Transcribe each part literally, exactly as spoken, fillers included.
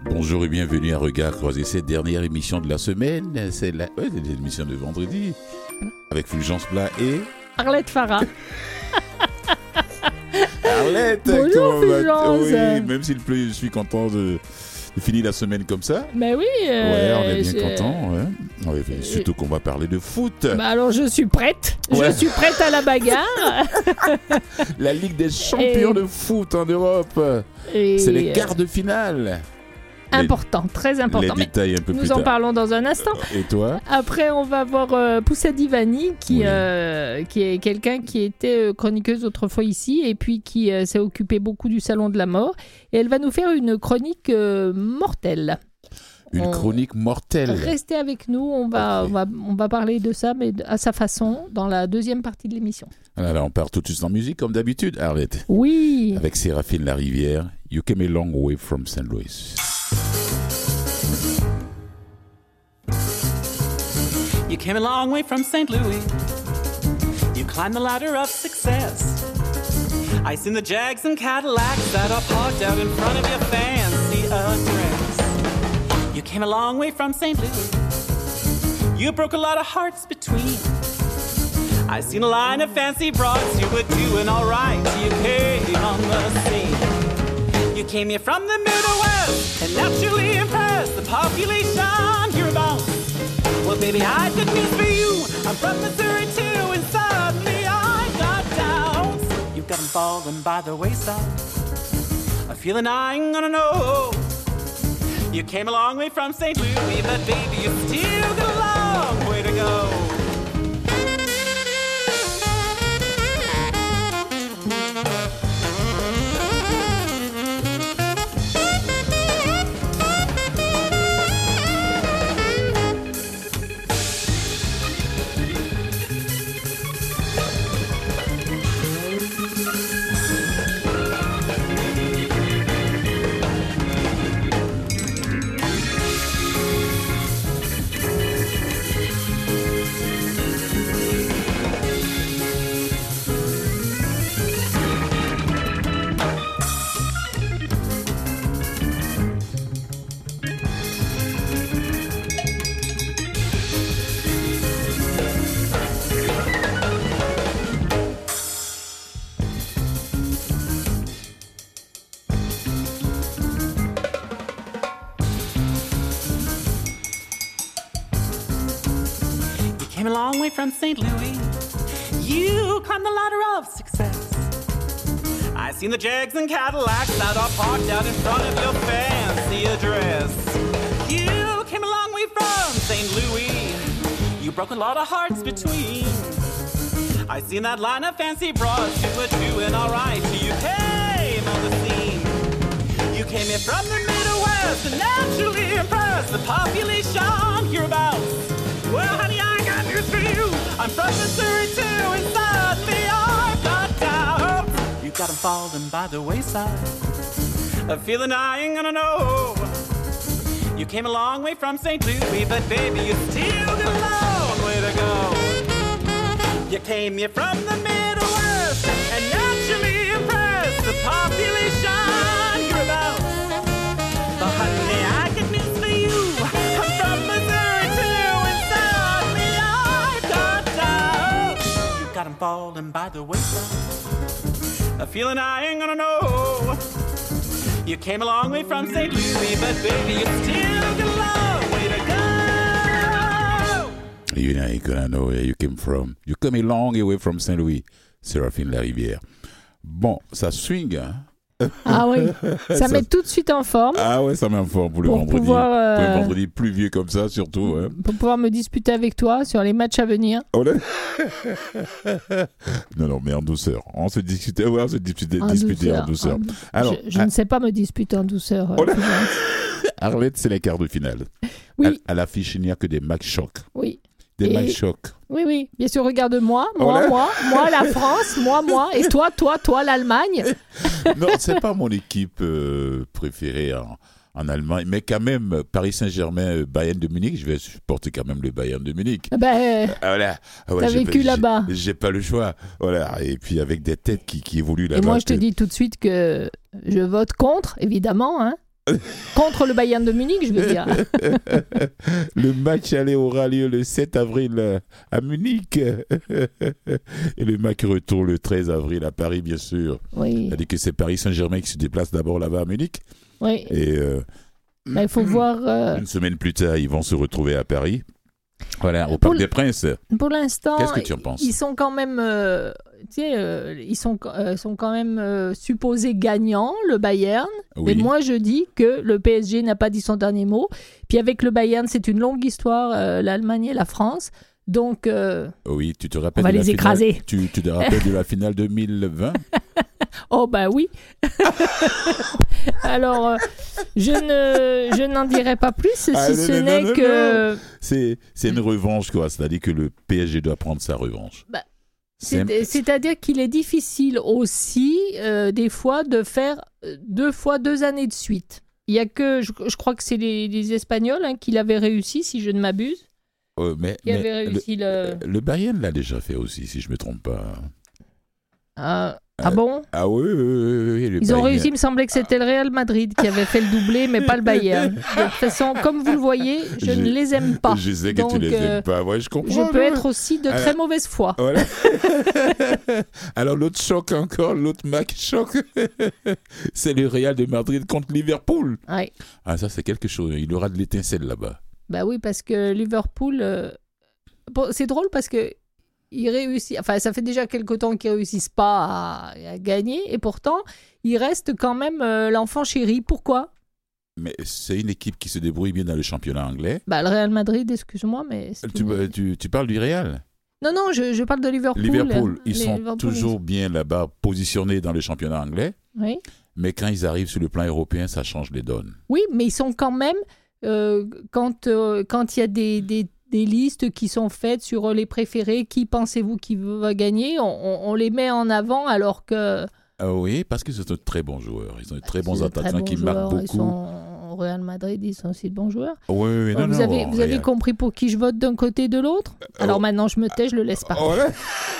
Bonjour et bienvenue à Regard Croisé, cette dernière émission de la semaine. C'est la... ouais, c'est l'émission de vendredi avec Fulgence Plat et Arlette Farah. Arlette, bonjour Fulgence. Oui, même s'il pleut, je suis content de, de finir la semaine comme ça. Mais oui. Euh, ouais, on est bien je... content. Ouais. Ouais, surtout qu'on va parler de foot. Bah alors je suis prête. Ouais. Je suis prête à la bagarre. La Ligue des champions et... de foot en Europe. Et... C'est les quarts de finale. Important, les, très important. Les détails un peu nous plus en tard. parlons dans un instant. Et toi ? Après, on va voir euh, Poussa Divani, qui, oui. euh, qui est quelqu'un qui était euh, chroniqueuse autrefois ici et puis qui euh, s'est occupée beaucoup du Salon de la Mort. Et elle va nous faire une chronique euh, mortelle. Une on... chronique mortelle. Restez avec nous, on va, okay. on, va, on va parler de ça, mais à sa façon, dans la deuxième partie de l'émission. Alors, on part tout de suite en musique, comme d'habitude, Arlette. Oui. Avec Séraphine Larivière, You Came a Long Way from Saint Louis. You came a long way from Saint Louis. You climbed the ladder of success. I seen the Jags and Cadillacs that are parked out in front of your fancy address. You came a long way from Saint Louis. You broke a lot of hearts between. I seen a line of fancy broads. You were doing all right till you came on the scene. You came here from the Middle West and naturally impressed the population hereabouts. Well, baby, I got news for you. I'm from Missouri too, and suddenly I got doubts. You've got them falling by the wayside, a feeling I ain't gonna know. You came a long way from Saint Louis, but baby, you still got a long way to go. From Saint Louis, you climbed the ladder of success. I seen the Jags and Cadillacs that are parked out in front of your fancy address. You came a long way from Saint Louis. You broke a lot of hearts between. I seen that line of fancy broads. You were doing all right till you came on the scene. You came here from the Middle West and naturally impressed the population hereabouts. Well, honey, I got news for you. I'm from Missouri too, and suddenly I've got doubts. You got them falling by the wayside, a feeling I ain't gonna know. You came a long way from Saint Louis, but baby, you still got a long way to go. You came here from the Middle West, and naturally impressed the population hereabouts. But honey, I got news for you. I'm from Missouri too, and suddenly I've got doubts. You got them falling by the wayside, a feeling I ain't gonna know. You came a long way from Saint Louis, but baby, you still got a long way to go. You ain't gonna know where you came from. You came a long way from Saint Louis, Séraphine Larivière. Bon, ça swing, hein? Ah oui, ça, ça met tout de suite en forme. Ah ouais, ça met en forme pour le pour vendredi. Pouvoir, euh, pour le vendredi pluvieux comme ça, surtout. Hein. Pour pouvoir me disputer avec toi sur les matchs à venir. Oh là... non, non, mais en douceur. On se disputait, ouais, on se disputait, en disputait douceur, en douceur. En... Alors, je je ah... ne sais pas me disputer en douceur. Oh là... Arlette, c'est les quarts de finale. Oui. À, à l'affiche, il n'y a que des matchs chocs. Oui. Des et... matchs chocs. Oui, oui. Bien sûr, regarde-moi, moi, voilà. moi, moi, la France, moi, moi, et toi, toi, toi, l'Allemagne. Non, c'est pas mon équipe euh, préférée en, en Allemagne, mais quand même, Paris Saint-Germain, Bayern de Munich, je vais supporter quand même le Bayern de Munich. Ben, ah, voilà. Ah, ouais, t'as j'ai vécu pas, là-bas. J'ai, j'ai pas le choix. Voilà. Et puis avec des têtes qui, qui évoluent là-bas. Et moi, je te que... dis tout de suite que je vote contre, évidemment, hein. Contre le Bayern de Munich, je veux dire. Le match aller aura lieu le sept avril à Munich. Et le match retour le treize avril à Paris, bien sûr. Oui. C'est-à-dire que c'est Paris Saint-Germain qui se déplace d'abord là-bas à Munich. Oui. Et euh, bah, il faut voir... Euh... Une semaine plus tard, ils vont se retrouver à Paris. Voilà, au pour Parc l... des Princes. Pour l'instant, qu'est-ce que tu en penses? Ils sont quand même, euh, tu sais, euh, ils sont, euh, sont quand même euh, supposés gagnants, le Bayern. Oui. Mais moi, je dis que le P S G n'a pas dit son dernier mot. Puis avec le Bayern, c'est une longue histoire, euh, l'Allemagne et la France. Donc, euh, oui, tu te rappelles on va de les la écraser. Finale, tu, tu te rappelles de la finale deux mille vingt? Oh bah oui. Alors, euh, je ne, je n'en dirai pas plus, si ah, ce non, n'est non, non, que... Non. C'est, c'est une revanche, quoi. C'est-à-dire que le P S G doit prendre sa revanche. Bah, c'est... C'est, c'est-à-dire qu'il est difficile aussi, euh, des fois, de faire deux fois deux années de suite. Il y a que, je, je crois que c'est les, les Espagnols hein, qui l'avaient réussi, si je ne m'abuse. Euh, mais, qui avaient réussi le, le... le Bayern l'a déjà fait aussi, si je ne me trompe pas. Ah, ah bon? Ah oui, oui, oui, oui le Ils ont Bayern. réussi, il me semblait que c'était le Real Madrid qui avait fait le doublé, mais pas le Bayern. De toute façon, comme vous le voyez, je, je ne les aime pas. Je sais que Donc, tu les euh, aimes pas, ouais, je comprends. Je peux ouais. être aussi de Alors, très mauvaise foi. Voilà. Alors l'autre choc encore, l'autre match choc, c'est le Real de Madrid contre Liverpool. Ouais. Ah ça c'est quelque chose, il y aura de l'étincelle là-bas. Bah oui, parce que Liverpool, euh... bon, c'est drôle parce que il réussit, enfin ça fait déjà quelque temps qu'ils réussissent pas à, à gagner et pourtant il reste quand même euh, l'enfant chéri. Pourquoi? Mais c'est une équipe qui se débrouille bien dans le championnat anglais. Bah le Real Madrid, excuse-moi, mais tu, une... tu, tu parles du Real? Non non, je, je parle de Liverpool. Liverpool, ils Les sont Liverpool, toujours ils... bien là-bas positionnés dans le championnat anglais. Oui. Mais quand ils arrivent sur le plan européen, ça change les donnes. Oui, mais ils sont quand même euh, quand euh, quand il y a des, des des listes qui sont faites sur les préférés, qui pensez-vous qui va gagner, on, on, on les met en avant alors que... Ah oui, parce que c'est un très bon joueur. Ils ont de très ils bons attaquants qui joueurs, marquent beaucoup. Ils sont au Real Madrid, ils sont aussi de bons joueurs. Oui, oui, non, vous non, avez, non, vous avez compris pour qui je vote d'un côté et de l'autre? Alors oh. Maintenant, je me tais, je le laisse parler. Voilà.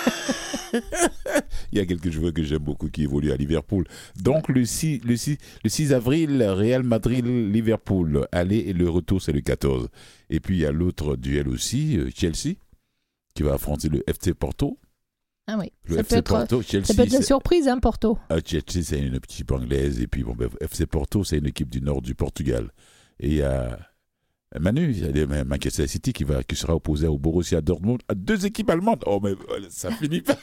Il y a quelques joueurs que j'aime beaucoup qui évoluent à Liverpool. Donc, le six, le six, le six avril, Real Madrid-Liverpool. Aller et le retour, c'est le quatorze. Et puis, il y a l'autre duel aussi, Chelsea, qui va affronter le F C Porto. Ah oui, le ça, F C peut être, Porto, Chelsea, ça peut être une c'est... surprise, hein, Porto. Ah, Chelsea, c'est une équipe anglaise. Et puis, bon, ben, F C Porto, c'est une équipe du nord du Portugal. Et il y a Manu, il y a Manchester City qui, va, qui sera opposé au Borussia Dortmund, à deux équipes allemandes. Oh, mais ça finit pas.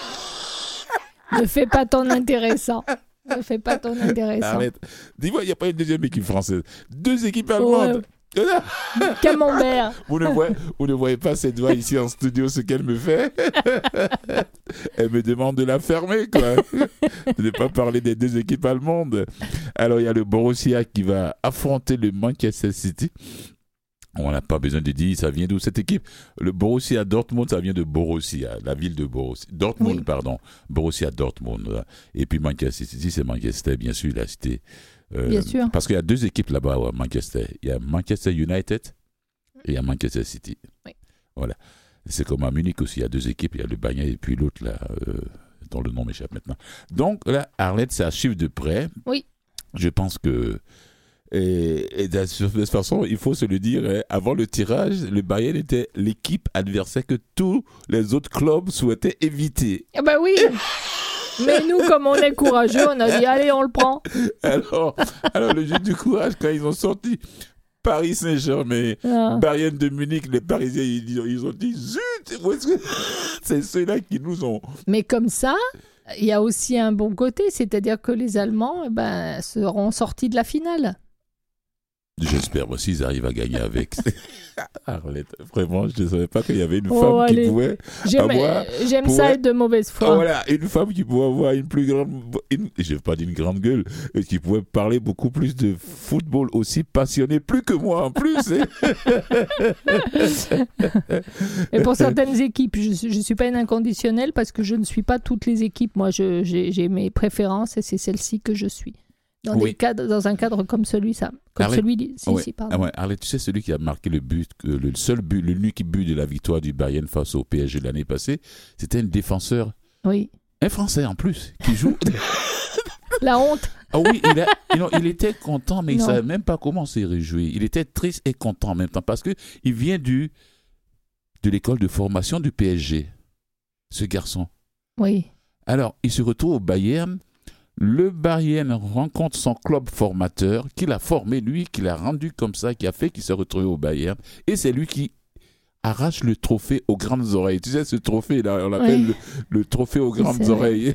Ne fais pas ton intéressant. Ne fais pas ton intéressant. Arrête. Dis-moi, il n'y a pas une deuxième équipe française. Deux équipes allemandes. Ouais. Camembert. Vous ne, voyez, vous ne voyez pas cette voix ici en studio, ce qu'elle me fait. Elle me demande de la fermer, quoi. De ne pas parler des deux équipes allemandes. Alors, il y a le Borussia qui va affronter le Manchester City. On n'a pas besoin de dire ça vient d'où cette équipe. Le Borussia Dortmund, ça vient de Borussia, la ville de Borussia. Dortmund, oui. pardon. Borussia Dortmund. Et puis Manchester City, c'est Manchester, bien sûr, la cité. Euh, bien sûr. Parce qu'il y a deux équipes là-bas à Manchester. Il y a Manchester United et il y a Manchester City. Oui. Voilà. C'est comme à Munich aussi, il y a deux équipes. Il y a le Bayern et puis l'autre, là, euh, dont le nom m'échappe maintenant. Donc là, Arlette, ça suit de près. Oui. Je pense que... Et, et de cette façon, il faut se le dire, hein, avant le tirage, le Bayern était l'équipe adversaire que tous les autres clubs souhaitaient éviter. Ah bah oui. Mais nous, comme on est courageux, on a dit allez, on le prend. Alors, alors le jeu du courage, quand ils ont sorti Paris Saint-Germain, ah. Bayern de Munich, les Parisiens, ils, ils ont dit zut, c'est ceux-là qui nous ont... Mais comme ça, il y a aussi un bon côté, c'est-à-dire que les Allemands eh ben, seront sortis de la finale. J'espère aussi qu'ils arrivent à gagner avec. Arlette, vraiment, je ne savais pas qu'il y avait une oh, femme allez. qui pouvait J'aime, avoir... J'aime pouvait... ça être de mauvaise foi. Oh, voilà, une femme qui pouvait avoir une plus grande... Une... Je ne vais pas dire une grande gueule, qui pouvait parler beaucoup plus de football, aussi passionnée, plus que moi en plus. Et pour certaines équipes, je ne suis pas une inconditionnelle parce que je ne suis pas toutes les équipes. Moi, je, j'ai, j'ai mes préférences et c'est celle-ci que je suis. Dans, oui. des cadres, dans un cadre comme celui ça, comme Arlette, celui si, ouais, si, pardon. Ah ouais, Arlette, tu sais celui qui a marqué le but, le seul but, l'unique but de la victoire du Bayern face au P S G de l'année passée, c'était un défenseur, oui, un Français en plus, qui joue. La honte. Ah oui, il, a, non, il était content, mais il ne Non. savait même pas comment se réjouir. Il était triste et content en même temps parce qu'il vient du, de l'école de formation du P S G, ce garçon. Oui. Alors, il se retrouve au Bayern. Le Bayern rencontre son club formateur qu'il a formé, lui, qu'il a rendu comme ça, qui a fait qu'il s'est retrouvé au Bayern. Et c'est lui qui arrache le trophée aux grandes oreilles. Tu sais, ce trophée-là, on l'appelle Oui. le, le trophée aux grandes C'est oreilles.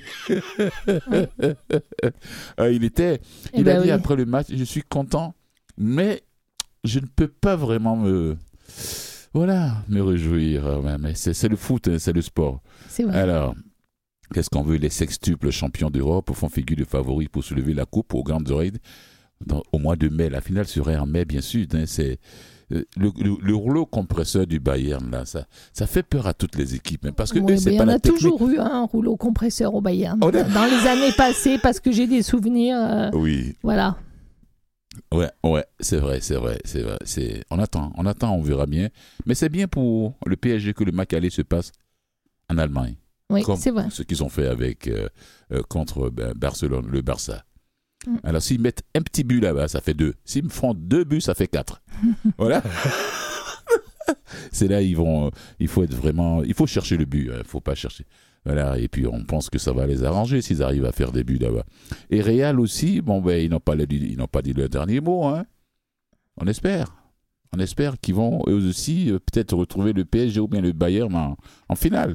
Euh, il était, Eh il ben a dit oui. après le match, je suis content, mais je ne peux pas vraiment me, voilà, me réjouir. Ouais, mais c'est, c'est le foot, hein, c'est le sport. C'est vrai. Alors, qu'est-ce qu'on veut? Les sextuples champions d'Europe font figure de favoris pour soulever la coupe aux grandes oreilles dans- au mois de mai. La finale serait en mai, bien sûr. Hein, c'est euh, le, le, le rouleau compresseur du Bayern, là, ça, ça fait peur à toutes les équipes. Hein, parce que Oui, eux, c'est mais pas on la a technique. toujours eu un rouleau compresseur au Bayern. Oh, là. Dans les années passées, parce que j'ai des souvenirs. euh, Oui, Voilà. ouais, ouais, c'est vrai, c'est vrai, c'est vrai. C'est... On attend, on attend, on verra bien. Mais c'est bien pour le P S G que le match aller se passe en Allemagne. Oui, Comme c'est vrai. ce qu'ils ont fait avec euh, euh, contre ben, Barcelone, le Barça. Mm. Alors s'ils mettent un petit but là-bas, ça fait deux. S'ils me font deux buts, ça fait quatre. Voilà. C'est là ils vont. Il faut être vraiment. Il faut chercher le but. Il hein, faut pas chercher. Voilà. Et puis on pense que ça va les arranger s'ils arrivent à faire des buts là-bas. Et Real aussi. Bon ben ils n'ont pas le- ils n'ont pas dit le dernier mot. Hein. On espère. On espère qu'ils vont eux aussi euh, peut-être retrouver le P S G ou bien le Bayern en, en finale.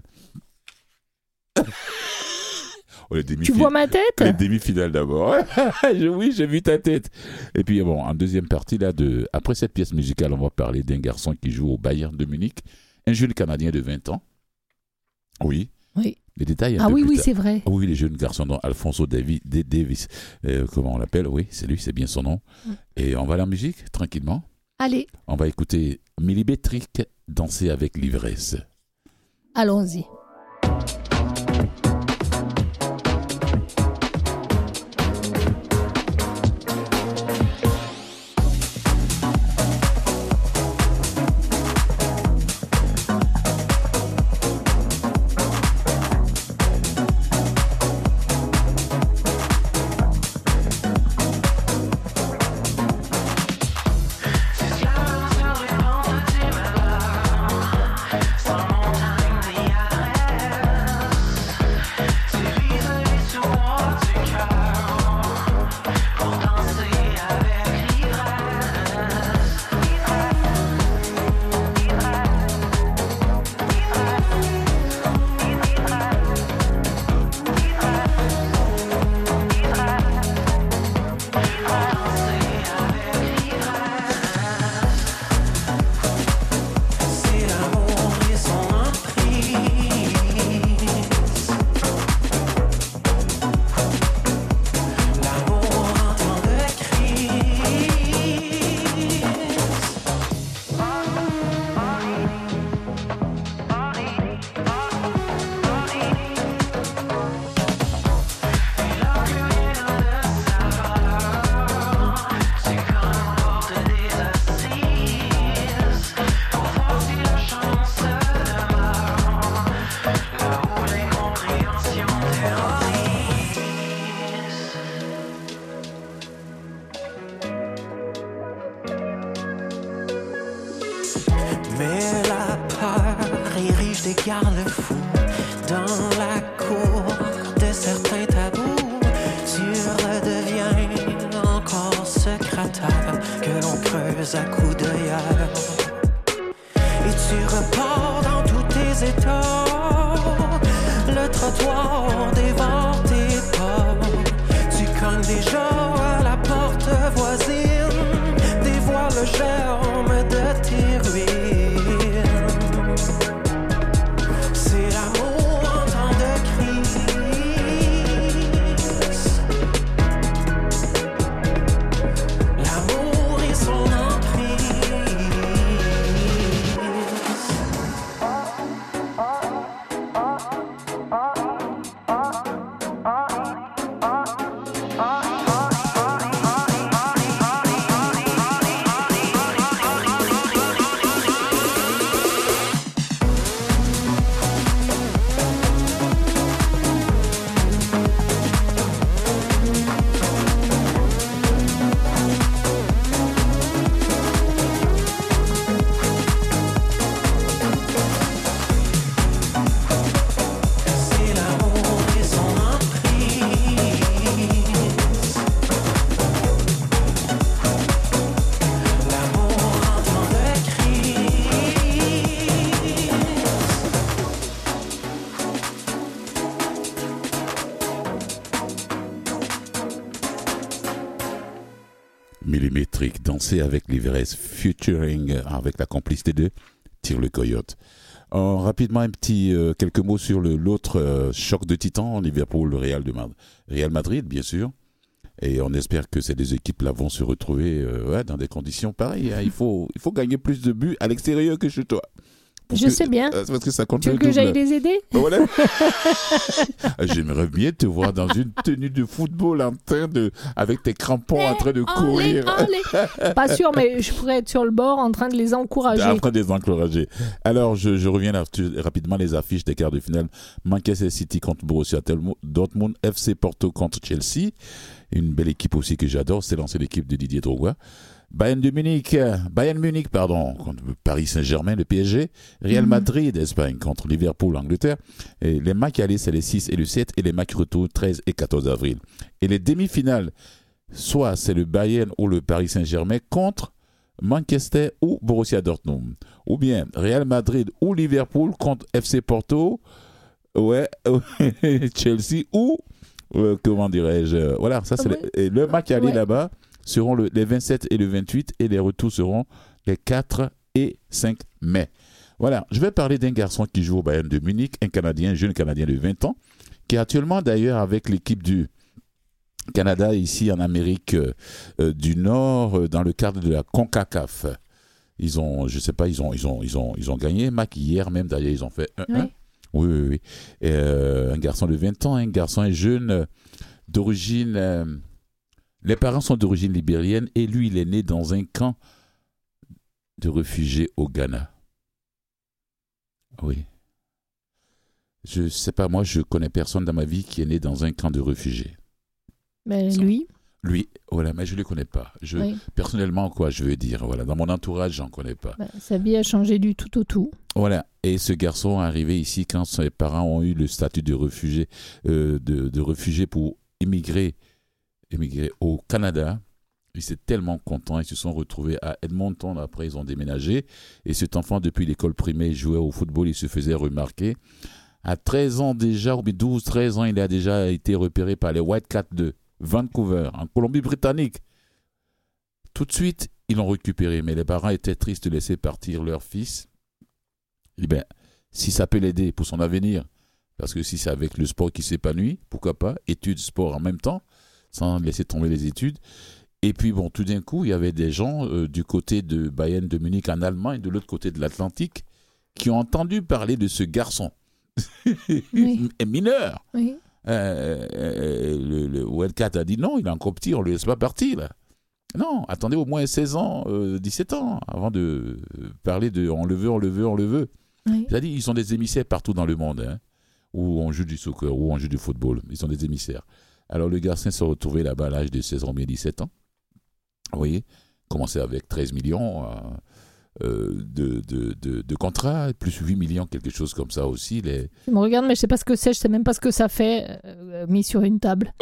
Oh, les Tu demi-finales. vois ma tête? Les demi-finales d'abord. Je- oui, j'ai vu ta tête. Et puis bon, en deuxième partie, là, de... après cette pièce musicale, on va parler d'un garçon qui joue au Bayern de Munich, un jeune Canadien de vingt ans. Oui. Oui. Les détails un Ah peu oui, plus oui, tard. c'est vrai. Ah oui, les jeunes garçons, dont Alfonso Davi- D- Davis, euh, comment on l'appelle? Oui, c'est lui, c'est bien son nom. Mm. Et on va à la musique, tranquillement. Allez, On va écouter Millimétrique danser avec l'ivresse. allons-y. Mais la peur érige des garde-fous dans la cour de certains tabous. Tu redeviens encore secrétaire que l'on creuse à coups d'œilleur. Et tu repars dans tous tes états. Le trottoir dévore tes pas. Tu cognes déjà à la porte voisine. Dévoile le germe de tes ruines. C'est l'amour en temps de crise. L'amour et son emprise. Millimétrique, danser avec l'Everest, featuring avec la complicité de Tire le Coyote. Euh, rapidement, un petit, euh, quelques mots sur le, l'autre euh, choc de titans, Liverpool, le Real, de Madrid, Real Madrid, bien sûr. Et on espère que ces deux équipes là vont se retrouver euh, ouais, dans des conditions pareilles. Hein. Il faut, il faut gagner plus de buts à l'extérieur que chez toi. Je que, sais bien. Euh, parce que ça compte tu veux le que double. j'aille les aider? Voilà. J'aimerais bien te voir dans une tenue de football en train de, avec tes crampons en train de courir. Allez, allez. Pas sûr, mais je pourrais être sur le bord en train de les encourager. En train de les encourager. Alors, je, je reviens là, tu, rapidement les affiches des quarts de finale. Manchester City contre Borussia Dortmund, F C Porto contre Chelsea. Une belle équipe aussi que j'adore, c'est l'ancienne équipe de Didier Drogba. Bayern de Munich, Bayern Munich, pardon, contre Paris Saint-Germain, le P S G. Real Madrid, Espagne, contre Liverpool, Angleterre. Et les matchs allés, c'est les six et le sept, et les matchs retour, treize et quatorze avril. Et les demi-finales, soit c'est le Bayern ou le Paris Saint-Germain contre Manchester ou Borussia Dortmund. Ou bien Real Madrid ou Liverpool contre F C Porto, ouais, Chelsea ou, euh, comment dirais-je, voilà, ça c'est ouais. le, et le match allé Ouais. là-bas seront le, les vingt-sept et le vingt-huit et les retours seront les quatre et cinq mai. Voilà, je vais parler d'un garçon qui joue au Bayern de Munich, un Canadien, un jeune Canadien de vingt ans, qui est actuellement d'ailleurs avec l'équipe du Canada ici en Amérique euh, du Nord euh, dans le cadre de la CONCACAF. Ils ont, je sais pas, ils ont, ils ont, ils ont, ils ont gagné un match hier même d'ailleurs, ils ont fait un un. Ouais. Oui, oui, oui. Et, euh, un garçon de vingt ans, un garçon un jeune euh, d'origine. Euh, les parents sont d'origine libérienne et lui, il est né dans un camp de réfugiés au Ghana. Oui. Je sais pas, moi, je connais personne dans ma vie qui est né dans un camp de réfugiés. Mais lui, Lui, voilà, mais je ne le connais pas. Je, oui. Personnellement, quoi, je veux dire, voilà, dans mon entourage, j'en connais pas. Bah, sa vie a changé du tout au tout. Voilà, et ce garçon est arrivé ici quand ses parents ont eu le statut de réfugié, euh, de, de réfugié pour immigrer, immigrer au Canada. Ils étaient tellement contents, ils se sont retrouvés à Edmonton, après ils ont déménagé, et cet enfant, depuis l'école primaire, il jouait au football, il se faisait remarquer. À treize ans déjà, ou bien douze treize ans, il a déjà été repéré par les Whitecaps de Vancouver, en Colombie-Britannique. Tout de suite, ils l'ont récupéré, mais les parents étaient tristes de laisser partir leur fils. Eh bien, si ça peut l'aider pour son avenir, parce que si c'est avec le sport qui s'épanouit, pourquoi pas, études, sport en même temps, sans laisser tomber les études. Et puis, bon, tout d'un coup, il y avait des gens euh, du côté de Bayern de Munich en Allemagne, de l'autre côté de l'Atlantique, qui ont entendu parler de ce garçon. Oui. mineur. Oui. Euh, euh, le, le Wildcat a dit non, il est encore petit, on ne le laisse pas partir là. Non, attendez au moins seize ans, euh, dix-sept ans avant de parler de on le veut, on le veut, on le veut. Oui. C'est-à-dire ils sont des émissaires partout dans le monde, hein, où on joue du soccer, où on joue du football. Ils sont des émissaires. Alors le garçon s'est retrouvé là-bas à l'âge de seize ans, dix-sept ans. Vous voyez, commencé avec treize millions euh, euh, de, de, de, de contrats, plus huit millions, quelque chose comme ça aussi. Les... Tu me regardes, mais je sais pas ce que c'est, je sais même pas ce que ça fait, euh, mis sur une table.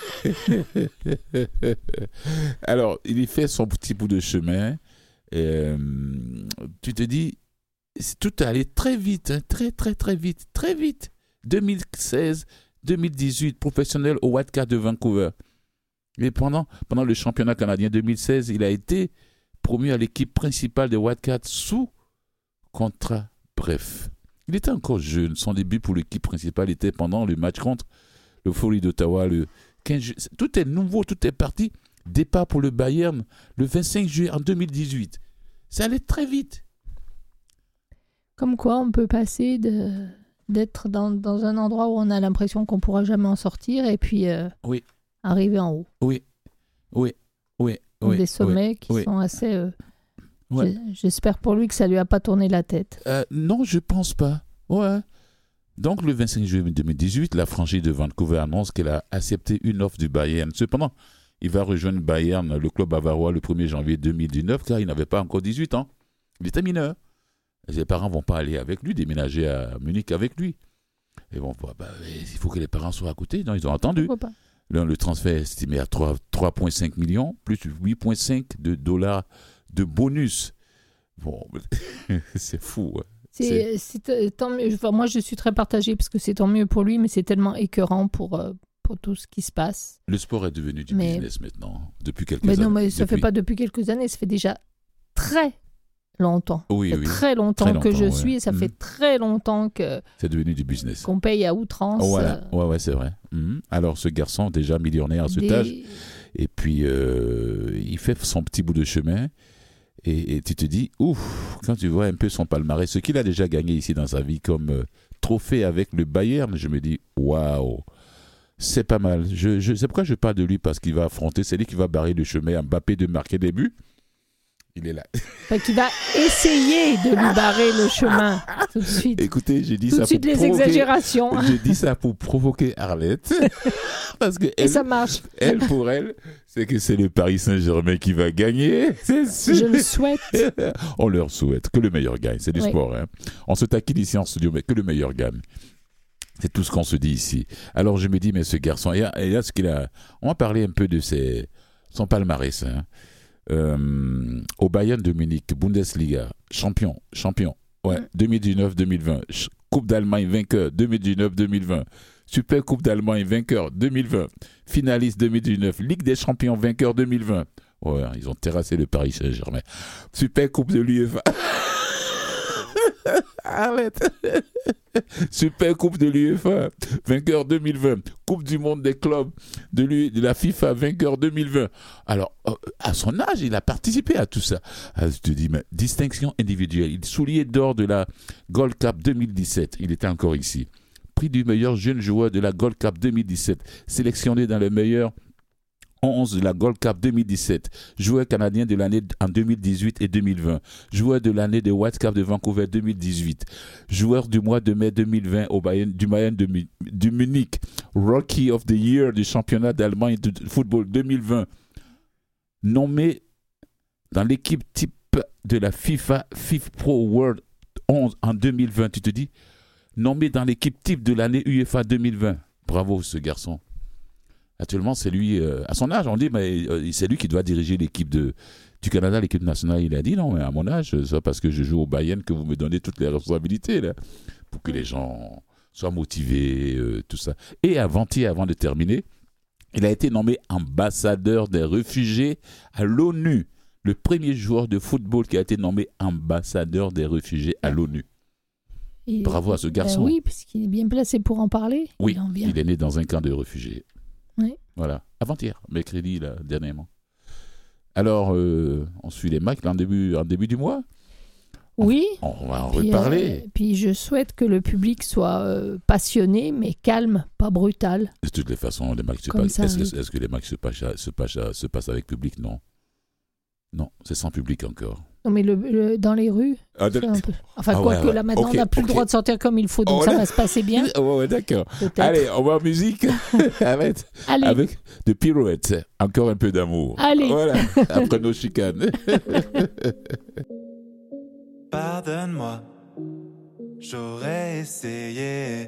Alors, il y fait son petit bout de chemin. Euh, tu te dis, tout est allé très vite, hein, très, très, très vite, très vite. deux mille seize, deux mille dix-huit, professionnel au Whitecaps de Vancouver. Et pendant, pendant le championnat canadien deux mille seize, il a été promu à l'équipe principale des Whitecaps sous contrat. Bref, il était encore jeune. Son début pour l'équipe principale était pendant le match contre le Fury d'Ottawa. Le quinze ju... Tout est nouveau, tout est parti. Départ pour le Bayern le vingt-cinq juillet en deux mille dix-huit. Ça allait très vite. Comme quoi, on peut passer de, d'être dans, dans un endroit où on a l'impression qu'on ne pourra jamais en sortir et puis euh, oui. arriver en haut. Oui, oui, oui. oui des sommets oui, qui oui. sont assez... Euh, ouais. J'espère pour lui que ça ne lui a pas tourné la tête. Euh, non, je pense pas. Ouais. Donc, le vingt-cinq juillet deux mille dix-huit, la franchise de Vancouver annonce qu'elle a accepté une offre du Bayern. Cependant, il va rejoindre Bayern, le club bavarois, le premier janvier deux mille dix-neuf, car il n'avait pas encore dix-huit ans. Il était mineur. Et ses parents ne vont pas aller avec lui, déménager à Munich avec lui. Ils vont pas, bah, il faut que les parents soient à côté. Non, ils ont entendu. Pourquoi pas? Le, le transfert est estimé à trois virgule cinq millions, plus huit virgule cinq de dollars de bonus. Bon, c'est fou. Hein. C'est, c'est... c'est tant mieux. Enfin, moi, je suis très partagée parce que c'est tant mieux pour lui, mais c'est tellement écœurant pour, euh, pour tout ce qui se passe. Le sport est devenu du mais... business maintenant, depuis quelques mais années. Non, mais ça ne depuis... fait pas depuis quelques années, ça fait déjà très longtemps. Oui, ça fait oui. très longtemps, très longtemps que je ouais. suis, et ça mmh. fait très longtemps que c'est devenu du business. qu'on paye à outrance. Voilà, euh... ouais, ouais, c'est vrai. Mmh. Alors, ce garçon, déjà millionnaire à cet des... âge, et puis euh, il fait son petit bout de chemin, et, et tu te dis, ouf, quand tu vois un peu son palmarès, ce qu'il a déjà gagné ici dans sa vie comme euh, trophée avec le Bayern, je me dis, waouh, c'est pas mal. Je, je, c'est pourquoi je parle de lui, parce qu'il va affronter, c'est lui qui va barrer le chemin à Mbappé de marquer des buts. Il est là. Enfin, qui va essayer de lui barrer le chemin tout de suite. Écoutez, j'ai dit tout ça de suite pour les provoquer... exagérations. J'ai dit ça pour provoquer Arlette. Parce que Et elle, ça marche. Elle, pour elle, c'est que c'est le Paris Saint-Germain qui va gagner. C'est sûr. Je le souhaite. On leur souhaite que le meilleur gagne. C'est du oui. sport. Hein. On se taquine ici en studio, mais que le meilleur gagne. C'est tout ce qu'on se dit ici. Alors je me dis, mais ce garçon, et là, et là ce qu'il a, on va parler un peu de ses, son palmarès. Hein. Euh, au Bayern de Munich, Bundesliga, champion, champion, ouais, mm. deux mille dix-neuf deux mille vingt, Coupe d'Allemagne vainqueur, deux mille dix-neuf deux mille vingt, Super Coupe d'Allemagne vainqueur, deux mille vingt, finaliste deux mille dix-neuf, Ligue des Champions vainqueur deux mille vingt. Ouais, ils ont terrassé le Paris Saint-Germain. Super Coupe de l'UEFA. Arrête. Super Coupe de l'UEFA, vainqueur deux mille vingt. Coupe du monde des clubs de, l'U... de la FIFA, vainqueur deux mille vingt. Alors, à son âge, il a participé à tout ça. Alors, je te dis, mais distinction individuelle. Il soulier d'or de la Gold Cup deux mille dix-sept. Il était encore ici. Prix du meilleur jeune joueur de la Gold Cup deux mille dix-sept. Sélectionné dans les meilleurs onze de la Gold Cup deux mille dix-sept, joueur canadien de l'année en deux mille dix-huit et deux mille vingt, joueur de l'année des White Caps de Vancouver deux mille dix-huit, joueur du mois de mai deux mille vingt au Bayern, du Bayern de, de Munich, Rookie of the Year du championnat d'Allemagne de football deux mille vingt, nommé dans l'équipe type de la FIFA FIFA Pro World onze en deux mille vingt, tu te dis, nommé dans l'équipe type de l'année UEFA deux mille vingt. Bravo ce garçon. Actuellement, c'est lui, euh, à son âge, on dit, mais euh, c'est lui qui doit diriger l'équipe de, du Canada, l'équipe nationale. Il a dit, non, mais à mon âge, c'est pas parce que je joue au Bayern que vous me donnez toutes les responsabilités, là, pour que les gens soient motivés, euh, tout ça. Et avant-hier, avant de terminer, il a été nommé ambassadeur des réfugiés à l'ONU. Le premier joueur de football qui a été nommé ambassadeur des réfugiés à l'ONU. Et bravo à ce garçon. Ben oui, parce qu'il est bien placé pour en parler. Oui, il, il est né dans un camp de réfugiés. Oui. Voilà, avant-hier, mercredi, là, dernièrement. Alors, euh, on suit les matchs en début, en début du mois. Oui. On, on va en puis, reparler. Euh, puis je souhaite que le public soit euh, passionné, mais calme, pas brutal. De toutes les façons, les matchs se passent. Est-ce que, est-ce que les matchs se passent, se, passent, se passent avec public? Non. Non, c'est sans public encore. Non, mais le, le, dans les rues, ah, de... un peu... Enfin, ah, quoique ouais, ouais. là, maintenant, okay, on n'a plus okay. le droit de sortir comme il faut, donc oh, ça là... va se passer bien. Oh, ouais, d'accord. Peut-être. Allez, on va en musique avec, Allez. avec de Pirouette. Encore un peu d'amour. Allez. Voilà, après nos chicanes. Pardonne-moi, j'aurais essayé.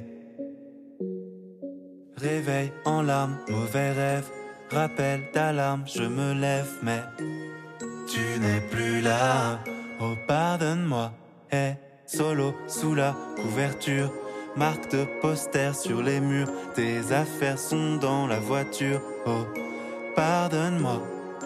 Réveil en larmes, mauvais rêve, rappel d'alarme, je me lève, mais... tu n'es plus là, oh pardonne-moi, hey, solo sous la couverture, marque de poster sur les murs, tes affaires sont dans la voiture, oh pardonne-moi.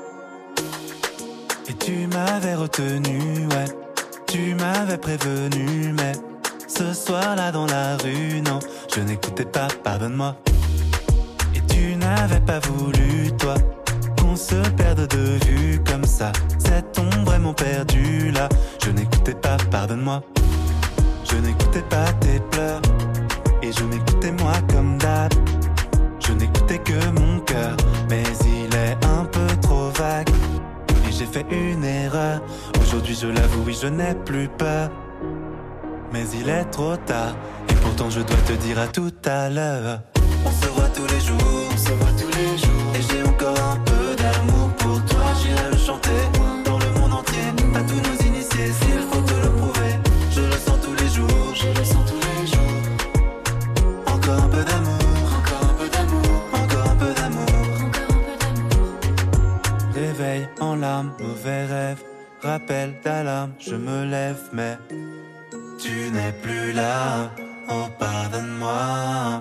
Et tu m'avais retenu, ouais, tu m'avais prévenu, mais ce soir-là dans la rue, non, je n'écoutais pas, pardonne-moi. Et tu n'avais pas voulu, toi, qu'on se perde de vue comme ça. Cette ombre est mon perdu là. Je n'écoutais pas, pardonne-moi. Je n'écoutais pas tes pleurs. Et je m'écoutais moi comme d'hab. Je n'écoutais que mon cœur. Mais il est un peu trop vague. Et j'ai fait une erreur. Aujourd'hui je l'avoue, oui je n'ai plus peur. Mais il est trop tard. Et pourtant je dois te dire à tout à l'heure. On se voit tous les jours, on se voit tous les jours. Et j'ai encore un peu d'amour pour toi. J'irai le chanter dans le monde entier. À tous nos initiés, s'il faut te le prouver. Je le sens tous les jours, je le sens tous les jours. Encore un peu d'amour, encore un peu d'amour, encore un peu d'amour, encore un peu d'amour. Réveil en larmes, mauvais rêve, rappel d'alarme, je me lève, mais tu n'es plus là. Oh pardonne-moi.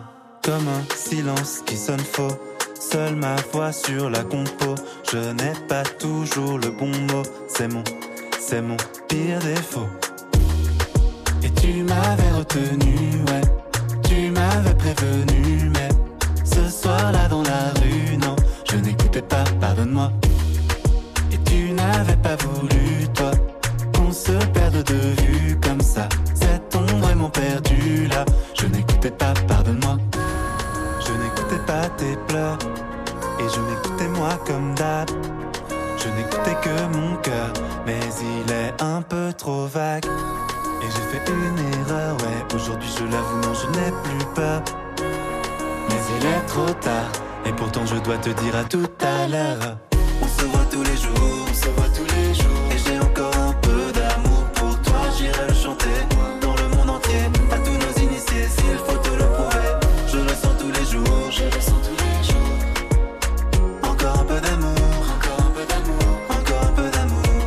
comme un silence qui sonne faux. Seule ma voix sur la compo, je n'ai pas toujours le bon mot. C'est mon, c'est mon pire défaut. Et tu m'avais retenu, ouais, tu m'avais prévenu, mais ce soir-là dans la rue, non, je n'écoutais pas, pardonne-moi. Et tu n'avais pas voulu, toi, qu'on se perde de vue comme ça. Cette ombre vraiment perdue là, je n'écoutais pas, pardonne-moi. Je n'écoutais pas tes pleurs, et je m'écoutais moi comme d'hab. Je n'écoutais que mon cœur, mais il est un peu trop vague. Et j'ai fait une erreur, ouais, aujourd'hui je l'avoue, non, je n'ai plus peur. Mais il est trop tard, et pourtant je dois te dire à tout à l'heure. On se voit tous les jours, on se voit tous les jours. Et j'ai encore un peu d'amour pour toi, j'irai le chanter dans le monde entier. À tous nos initiés, s'il faut te le prouver. Je le sens tous les jours, je le sens tous les jours. Encore un peu d'amour, encore un peu d'amour, encore un peu d'amour.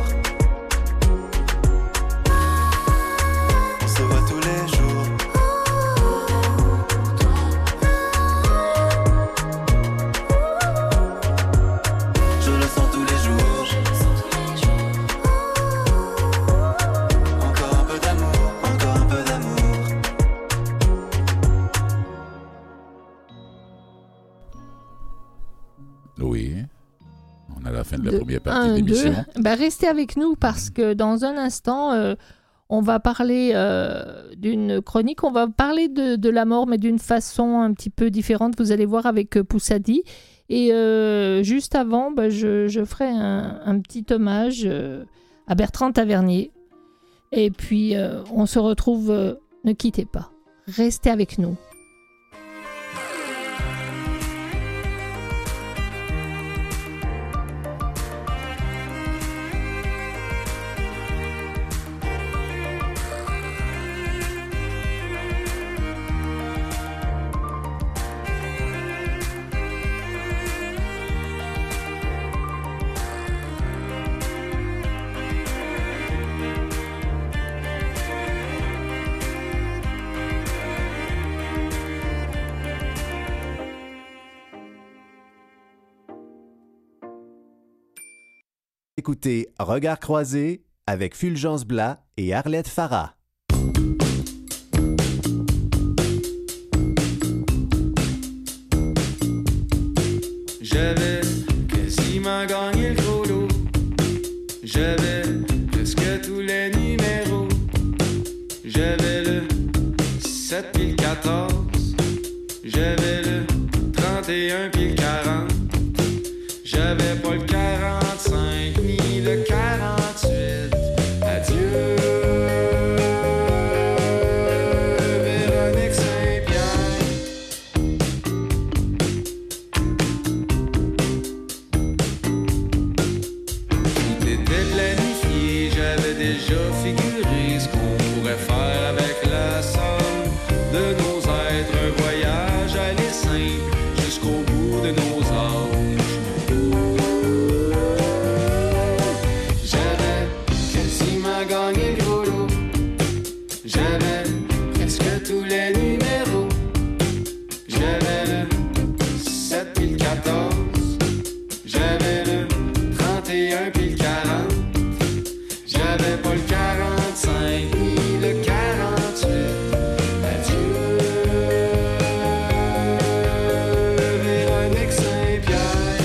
On se voit tous les jours. Je le sens tous les jours, je le sens tous les jours. Encore un peu d'amour, encore un peu d'amour. Oui. On a la fin de la Deux, première partie un, de l'émission. deux. Ben, restez avec nous parce que dans un instant, euh, on va parler euh, d'une chronique. On va parler de, de la mort, mais d'une façon un petit peu différente. Vous allez voir avec euh, Poussady. Et euh, juste avant, ben, je, je ferai un, un petit hommage euh, à Bertrand Tavernier. Et puis, euh, on se retrouve. Euh, ne quittez pas. Restez avec nous. Écoutez Regards croisés avec Fulgence Blas et Arlette Farah. J'avais quasiment gagné le gros lot. J'avais presque tous les numéros. J'avais le sept puis le quatorze. J'avais le trente et un puis le quarante. J'avais pas le quarante-cinq ni le quarante-huit. Adieu, Véronique Saint-Pierre. Tout était planifié, j'avais déjà figuré ce qu'on pourrait faire avec la somme de nos êtres. Un voyage aller simple jusqu'au bout de nos âges. Gagné le gros lot. J'avais presque tous les numéros. J'avais le sept puis le quatorze. J'avais le trente et un puis le quarante. J'avais pas le quarante-cinq ni le quarante-huit. Adieu, Véronique Saint-Pierre.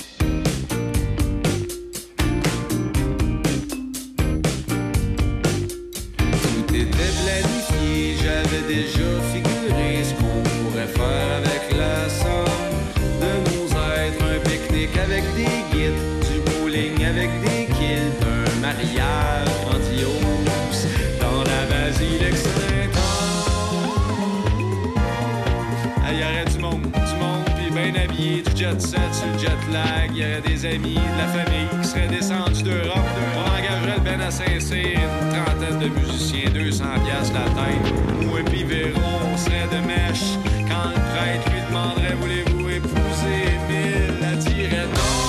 Planifié, j'avais déjà figuré ce qu'on pourrait faire avec la somme de nos êtres. Un pique-nique avec des guides, du bowling avec des kills, un mariage grandiose dans la basilique Saint-Anne. Ah, y aurait du monde, du monde, puis bien habillé, du jet set sur le jet lag. Y aurait des amis, de la famille qui seraient descendus d'Europe. On engagerait le Ben à Saint-Cyr, une trentaine de musiciens, deux cents piastres la tête. Moi et puis Véron, on serait de mèche. Quand le prêtre lui demanderait voulez-vous épouser Émile, elle dirait non.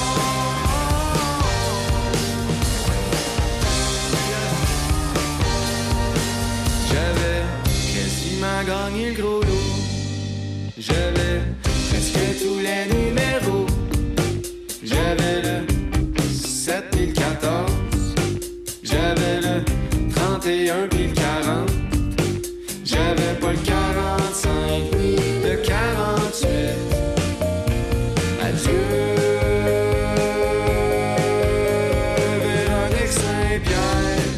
J'avais quasiment gagné le gros lot. J'avais presque tous les numéros. J'avais le sept mille quatorze. J'avais le trente et un puis le quarante. J'avais pas le quarante-cinq ni le quarante-huit. Adieu, Véronique Saint-Pierre.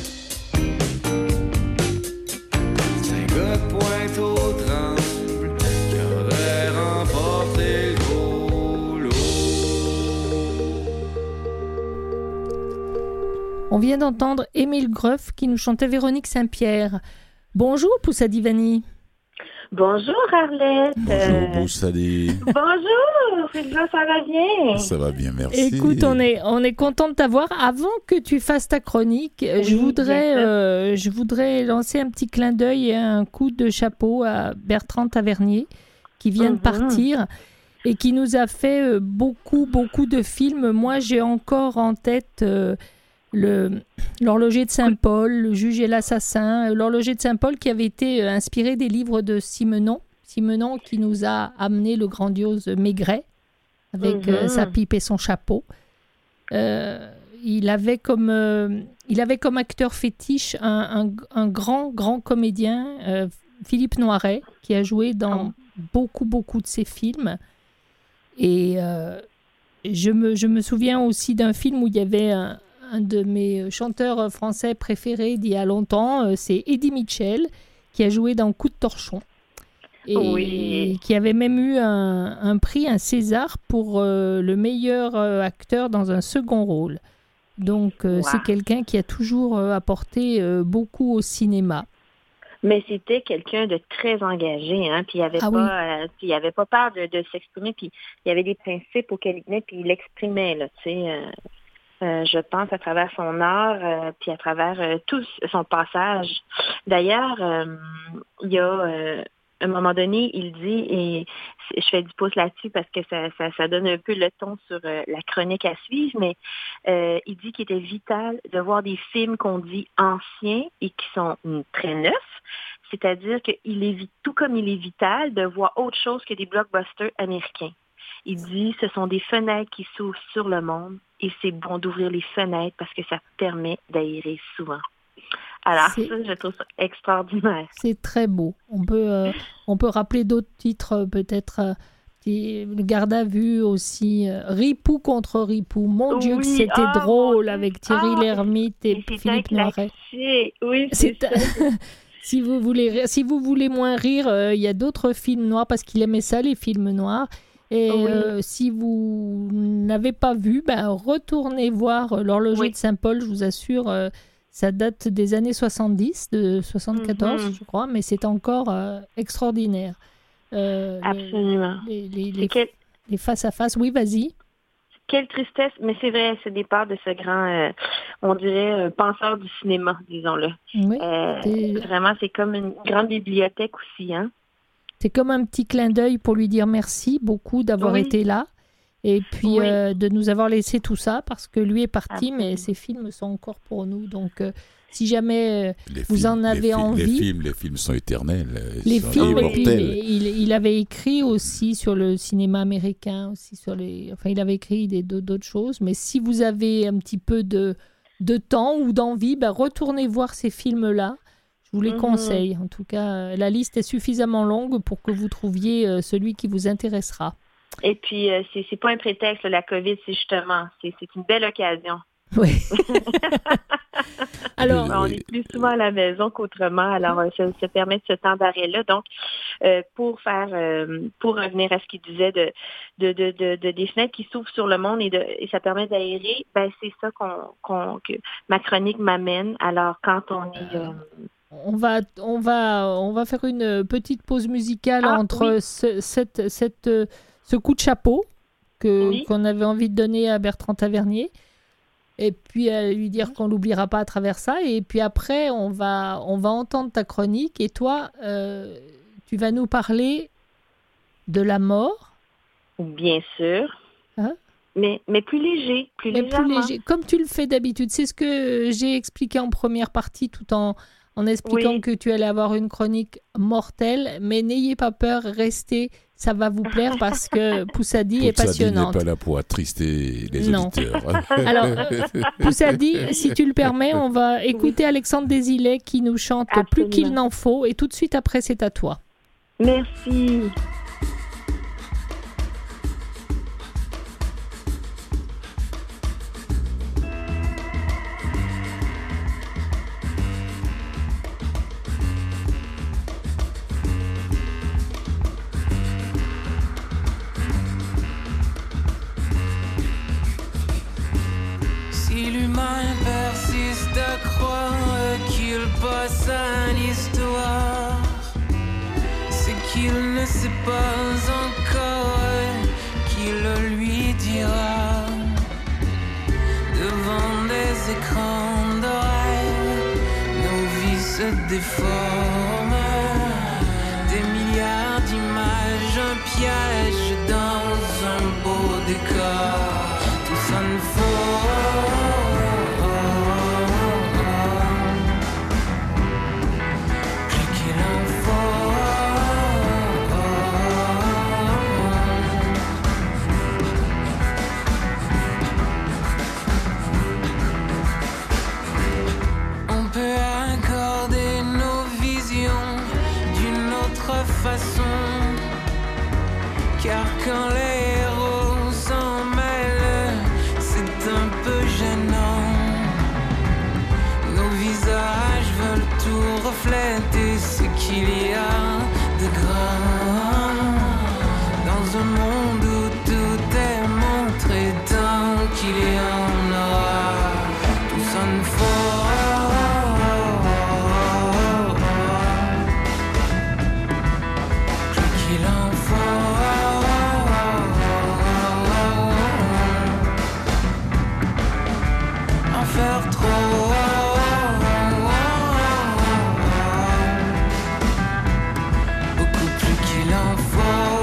C'est un gars de Pointe-aux-Trembles qui aurait remporté le gros lot. On vient d'entendre Émile Greuf qui nous chantait Véronique Saint-Pierre. Bonjour Poussadivani. Bonjour Arlette. Bonjour Poussadi. Bonjour, Sylvain, ça va bien? Ça va bien, merci. Écoute, on est, on est content de t'avoir. Avant que tu fasses ta chronique, oui, je, voudrais, euh, je voudrais lancer un petit clin d'œil et un coup de chapeau à Bertrand Tavernier qui vient mm-hmm. de partir et qui nous a fait beaucoup, beaucoup de films. Moi, j'ai encore en tête... Euh, Le, l'horloger de Saint-Paul, le juge et l'assassin, l'horloger de Saint-Paul qui avait été inspiré des livres de Simenon, Simenon qui nous a amené le grandiose Maigret avec mm-hmm. euh, sa pipe et son chapeau. Euh, il avait comme euh, il avait comme acteur fétiche un, un, un grand grand comédien, euh, Philippe Noiret, qui a joué dans oh. beaucoup beaucoup de ses films. Et euh, je me je me souviens aussi d'un film où il y avait un Un de mes chanteurs français préférés d'il y a longtemps, c'est Eddie Mitchell, qui a joué dans Coup de torchon. Et oui. qui avait même eu un, un prix, un César, pour euh, le meilleur euh, acteur dans un second rôle. Donc, euh, wow. c'est quelqu'un qui a toujours euh, apporté euh, beaucoup au cinéma. Mais c'était quelqu'un de très engagé, hein, puis il n'avait ah, pas, oui. euh, puis il avait pas peur de, de s'exprimer, puis il y avait des principes auxquels il tenait, puis il l'exprimait, là, tu sais... Euh... Euh, je pense à travers son art, euh, puis à travers euh, tout son passage. D'ailleurs, euh, il y a euh, un moment donné, il dit, et je fais du pouce là-dessus parce que ça, ça, ça donne un peu le ton sur euh, la chronique à suivre, mais euh, il dit qu'il était vital de voir des films qu'on dit anciens et qui sont mm, très neufs, c'est-à-dire qu'il est tout comme il est vital de voir autre chose que des blockbusters américains. Il dit ce sont des fenêtres qui s'ouvrent sur le monde et c'est bon d'ouvrir les fenêtres parce que ça permet d'aérer souvent. Alors c'est, ça, je trouve ça extraordinaire. C'est très beau. On peut, euh, on peut rappeler d'autres titres, peut-être euh, le garde à vue aussi. Euh, Ripou contre Ripou. Mon Dieu, oui. que c'était oh, drôle avec Thierry oh, Lhermitte et Philippe Noiret. Oui, c'est, c'est ça. Si vous voulez, si vous voulez moins rire, il euh, y a d'autres films noirs parce qu'il aimait ça, les films noirs. Et oui. euh, si vous n'avez pas vu, ben, retournez voir euh, l'horloger oui. de Saint-Paul, je vous assure, euh, ça date des années soixante-dix, de soixante-quatorze, mm-hmm. je crois, mais c'est encore euh, extraordinaire. Euh, Absolument. Les, les, les, quel... les face-à-face, oui, vas-y. Quelle tristesse, mais c'est vrai, ce départ de ce grand, euh, on dirait, euh, penseur du cinéma, disons-le. Oui, euh, vraiment, c'est comme une grande bibliothèque aussi, hein. C'est comme un petit clin d'œil pour lui dire merci beaucoup d'avoir oui. été là et puis oui. euh, de nous avoir laissé tout ça parce que lui est parti, Absolument. mais ses films sont encore pour nous. Donc, euh, si jamais euh, vous films, en avez les envie... Les films, les films sont éternels. Les sont films, et puis, il, il avait écrit aussi sur le cinéma américain, aussi sur les... Enfin, il avait écrit des, d'autres choses. Mais si vous avez un petit peu de, de temps ou d'envie, ben, retournez voir ces films-là. Je vous les mmh. conseille. En tout cas, la liste est suffisamment longue pour que vous trouviez euh, celui qui vous intéressera. Et puis, euh, c'est, c'est pas un prétexte, la COVID, c'est justement, c'est, c'est une belle occasion. Oui. Alors, on est plus souvent à la maison qu'autrement. Alors, ça, ça permet de ce temps d'arrêt-là. Donc, euh, pour faire, euh, pour revenir à ce qu'il disait de, de, de, de, de des fenêtres qui s'ouvrent sur le monde et, de, et ça permet d'aérer, ben c'est ça qu'on, qu'on, que ma chronique m'amène. Alors, quand on est euh, On va, on, va, on va faire une petite pause musicale ah, entre oui. ce, cette, cette, ce coup de chapeau que, oui. qu'on avait envie de donner à Bertrand Tavernier et puis à lui dire qu'on ne l'oubliera pas à travers ça. Et puis après, on va, on va entendre ta chronique et toi, euh, tu vas nous parler de la mort. Bien sûr. Hein? Mais, mais plus léger, plus mais légèrement. Plus léger, comme tu le fais d'habitude. C'est ce que j'ai expliqué en première partie tout en... en expliquant oui. que tu allais avoir une chronique mortelle, mais n'ayez pas peur, restez. ça va vous plaire parce que Poussadi est Poussadi passionnante. n'est pas là pour attrister les Non. auditeurs. Alors, Poussadi, si tu le permets, on va écouter Alexandre Desilets qui nous chante Absolument. Plus qu'il n'en faut et tout de suite après, c'est à toi. Merci. Si l'humain persiste à croire qu'il possède l'histoire, c'est qu'il ne sait pas encore qui le lui dira. Devant des écrans d'oreilles, nos vies se déforment. Des milliards d'images, un piège dans un beau décor. Tout ça ne faut plus qu'il en faut. On peut accorder nos visions d'une autre façon, car quand les héros s'en mêlent, c'est un peu gênant. Nos visages veulent tout refléter ce qu'il y a de grand dans un monde où tout est montré tant qu'il y en aura. Tout ça ne faut plus qu'il en faut. En faire trop. Beaucoup plus qu'il en faut.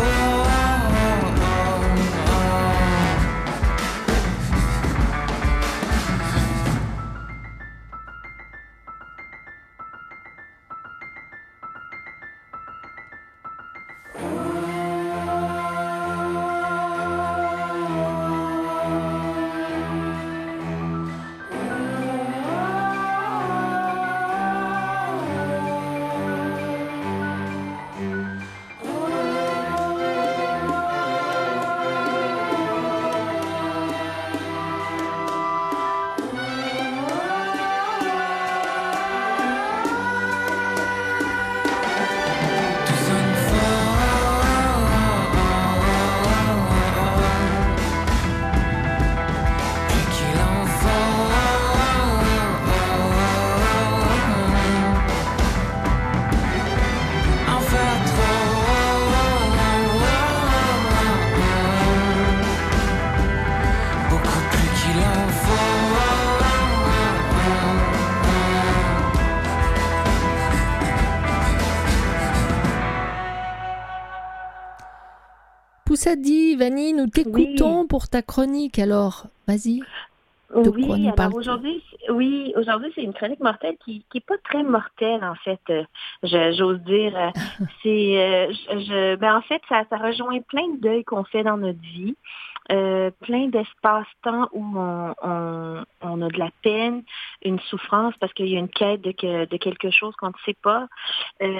Poussadi, Vanny, nous t'écoutons Oui. pour ta chronique. Alors, vas-y. De oui, quoi nous alors parles-tu? aujourd'hui, c'est- oui, aujourd'hui c'est une chronique mortelle qui qui est pas très mortelle en fait. euh, je- j'ose dire. euh, c'est, euh, je, je- ben en fait ça ça rejoint plein de deuils qu'on fait dans notre vie, euh, plein d'espaces-temps où on, on on a de la peine, une souffrance parce qu'il y a une quête de que de quelque chose qu'on ne sait pas. Euh,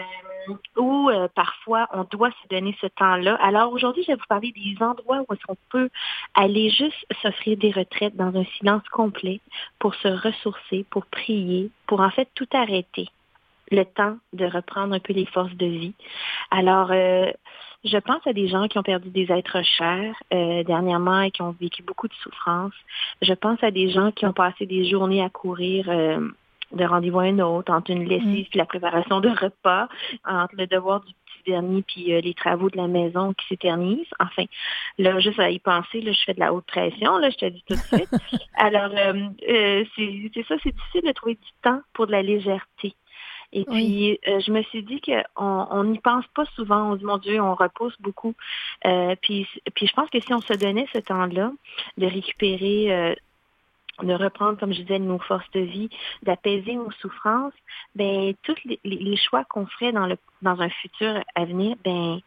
où euh, parfois on doit se donner ce temps-là. Alors aujourd'hui, je vais vous parler des endroits où est-ce qu'on peut aller juste s'offrir des retraites dans un silence complet pour se ressourcer, pour prier, pour en fait tout arrêter. Le temps de reprendre un peu les forces de vie. Alors, euh, je pense à des gens qui ont perdu des êtres chers euh, dernièrement et qui ont vécu beaucoup de souffrance. Je pense à des gens qui ont passé des journées à courir euh, de rendez-vous à un autre, entre une lessive puis la préparation de repas, entre le devoir du petit dernier puis euh, les travaux de la maison qui s'éternisent. Enfin, là, juste à y penser, là, je fais de la haute pression, là, je te dis tout de suite. Alors, euh, euh, c'est, c'est ça, c'est difficile de trouver du temps pour de la légèreté. Et puis, Oui. euh, je me suis dit qu'on on n'y pense pas souvent. On dit, mon Dieu, on repousse beaucoup. Euh, puis, puis, je pense que si on se donnait ce temps-là de récupérer, euh, de reprendre, comme je disais, nos forces de vie, d'apaiser nos souffrances, ben tous les, les choix qu'on ferait dans le dans un futur à venir, ben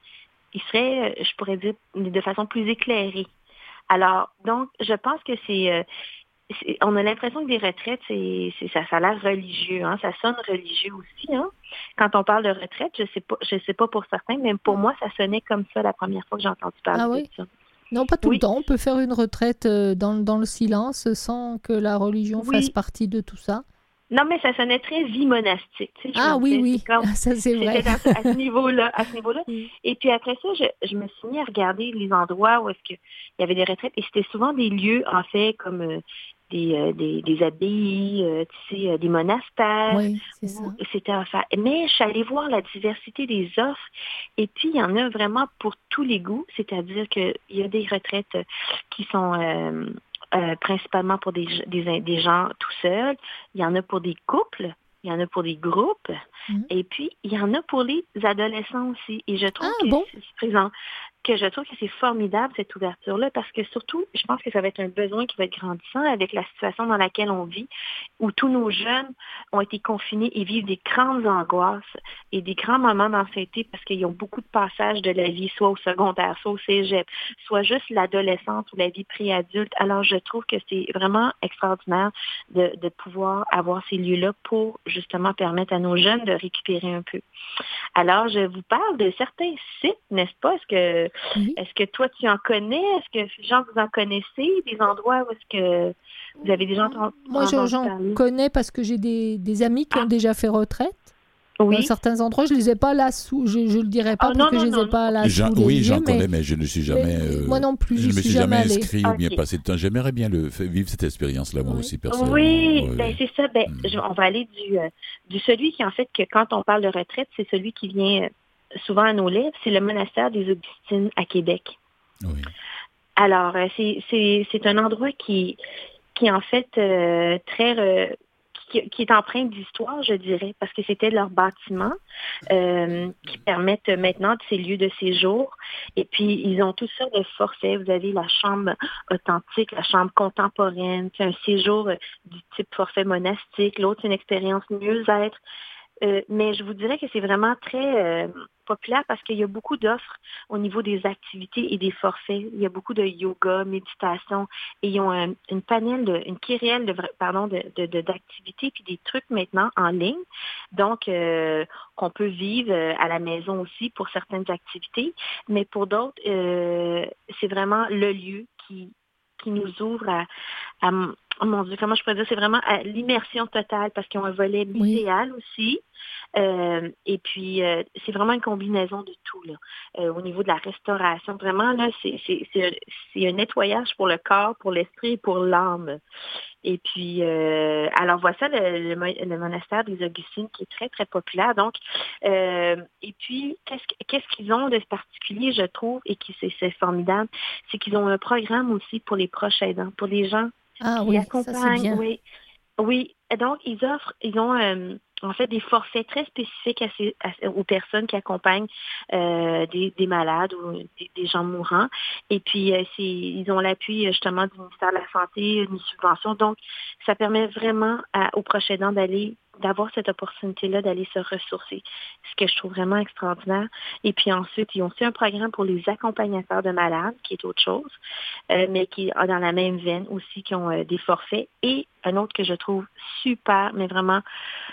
il serait, je pourrais dire, de façon plus éclairée. Alors, donc, je pense que c'est... Euh, c'est on a l'impression que des retraites, c'est, c'est ça, ça a l'air religieux, hein, ça sonne religieux aussi. Hein. Quand on parle de retraite, je sais pas, je sais pas pour certains, mais pour moi, ça sonnait comme ça la première fois que j'ai entendu parler ah, de oui? ça. Non, pas tout oui. le temps. On peut faire une retraite dans, dans le silence sans que la religion oui. fasse partie de tout ça. Non, mais ça sonnait très vie monastique. Tu sais, ah oui, disais, oui, c'est comme, ça c'est vrai. C'était à, à ce niveau-là. À ce niveau-là. Et puis après ça, je, je me suis mis à regarder les endroits où est-ce qu'il y avait des retraites. Et c'était souvent des lieux, en fait, comme euh, des, euh, des, des abbayes, euh, tu sais, euh, des monastères. Oui, c'est ça. C'était à faire. Mais je suis allée voir la diversité des offres. Et puis, il y en a vraiment pour tous les goûts. C'est-à-dire qu'il y a des retraites qui sont... Euh, Euh, principalement pour des, des, des gens tout seuls. Il y en a pour des couples, il y en a pour des groupes, mmh. et puis il y en a pour les adolescents aussi. Et je trouve ah, que bon? c'est présent. que je trouve que c'est formidable, cette ouverture-là, parce que surtout, je pense que ça va être un besoin qui va être grandissant avec la situation dans laquelle on vit, où tous nos jeunes ont été confinés et vivent des grandes angoisses et des grands moments d'anxiété parce qu'ils ont beaucoup de passages de la vie, soit au secondaire, soit au cégep, soit juste l'adolescence ou la vie pré-adulte. Alors, je trouve que c'est vraiment extraordinaire de, de pouvoir avoir ces lieux-là pour justement permettre à nos jeunes de récupérer un peu. Alors, je vous parle de certains sites, n'est-ce pas? Est-ce que Oui. Est-ce que toi, tu en connais? Est-ce que, Jean, vous en connaissez? Des endroits où est-ce que vous avez déjà entendu Moi, entendu j'en parler? connais parce que j'ai des, des amis qui ah. ont déjà fait retraite. Oui. Dans certains endroits, je ne les ai pas là sous. Je ne le dirais pas oh, parce non, que non, je ne les ai non, pas là Jean, sous. Oui, les j'en yeux, connais, mais... mais je ne suis jamais. Euh, moi non plus, je ne me suis jamais, jamais inscrit allée. ou bien okay. passé de temps. J'aimerais bien le, vivre cette expérience-là, moi oui. aussi, personnellement. Oui, ouais. ben, c'est ça. Ben, mm. je, on va aller du, euh, du celui qui, en fait, que quand on parle de retraite, c'est celui qui vient souvent à nos lèvres. C'est le monastère des Augustines à Québec. Oui. Alors, c'est, c'est, c'est un endroit qui, qui est en fait euh, très... Euh, qui, qui est empreint d'histoire, je dirais, parce que c'était leur bâtiment euh, qui permettent maintenant de ces lieux de séjour. Et puis, ils ont toutes sortes de forfaits. Vous avez la chambre authentique, la chambre contemporaine, c'est un séjour du type forfait monastique. L'autre, c'est une expérience mieux-être. Euh, mais je vous dirais que c'est vraiment très euh, populaire parce qu'il y a beaucoup d'offres au niveau des activités et des forfaits. Il y a beaucoup de yoga, méditation, et ils ont un, une panel, de, une kyrielle de, pardon, de, de, de, d'activités puis des trucs maintenant en ligne. Donc, euh, qu'on peut vivre à la maison aussi pour certaines activités. Mais pour d'autres, euh, c'est vraiment le lieu qui, qui nous ouvre à... à oh mon Dieu, comment je pourrais dire, c'est vraiment à l'immersion totale parce qu'ils ont un volet muséal oui. aussi. Euh, et puis, euh, c'est vraiment une combinaison de tout, là. Euh, au niveau de la restauration, vraiment, là, c'est, c'est, c'est, c'est un nettoyage pour le corps, pour l'esprit et pour l'âme. Et puis, euh, alors, voici le, le, le monastère des Augustines qui est très, très populaire. Donc, euh, et puis, qu'est-ce, qu'est-ce qu'ils ont de particulier, je trouve, et qui c'est, c'est formidable, c'est qu'ils ont un programme aussi pour les proches aidants, pour les gens ah, qui oui, accompagnent. Ça, c'est bien. Oui, oui. Donc, ils offrent, ils ont euh, en fait des forfaits très spécifiques à ces, à, aux personnes qui accompagnent euh, des, des malades ou des, des gens mourants. Et puis, euh, c'est, ils ont l'appui justement du ministère de la Santé, une subvention. Donc, ça permet vraiment à, aux proches aidants d'aller d'avoir cette opportunité-là d'aller se ressourcer, ce que je trouve vraiment extraordinaire. Et puis ensuite, ils ont aussi un programme pour les accompagnateurs de malades, qui est autre chose, euh, mais qui est dans la même veine aussi, qui ont euh, des forfaits. Et un autre que je trouve super, mais vraiment,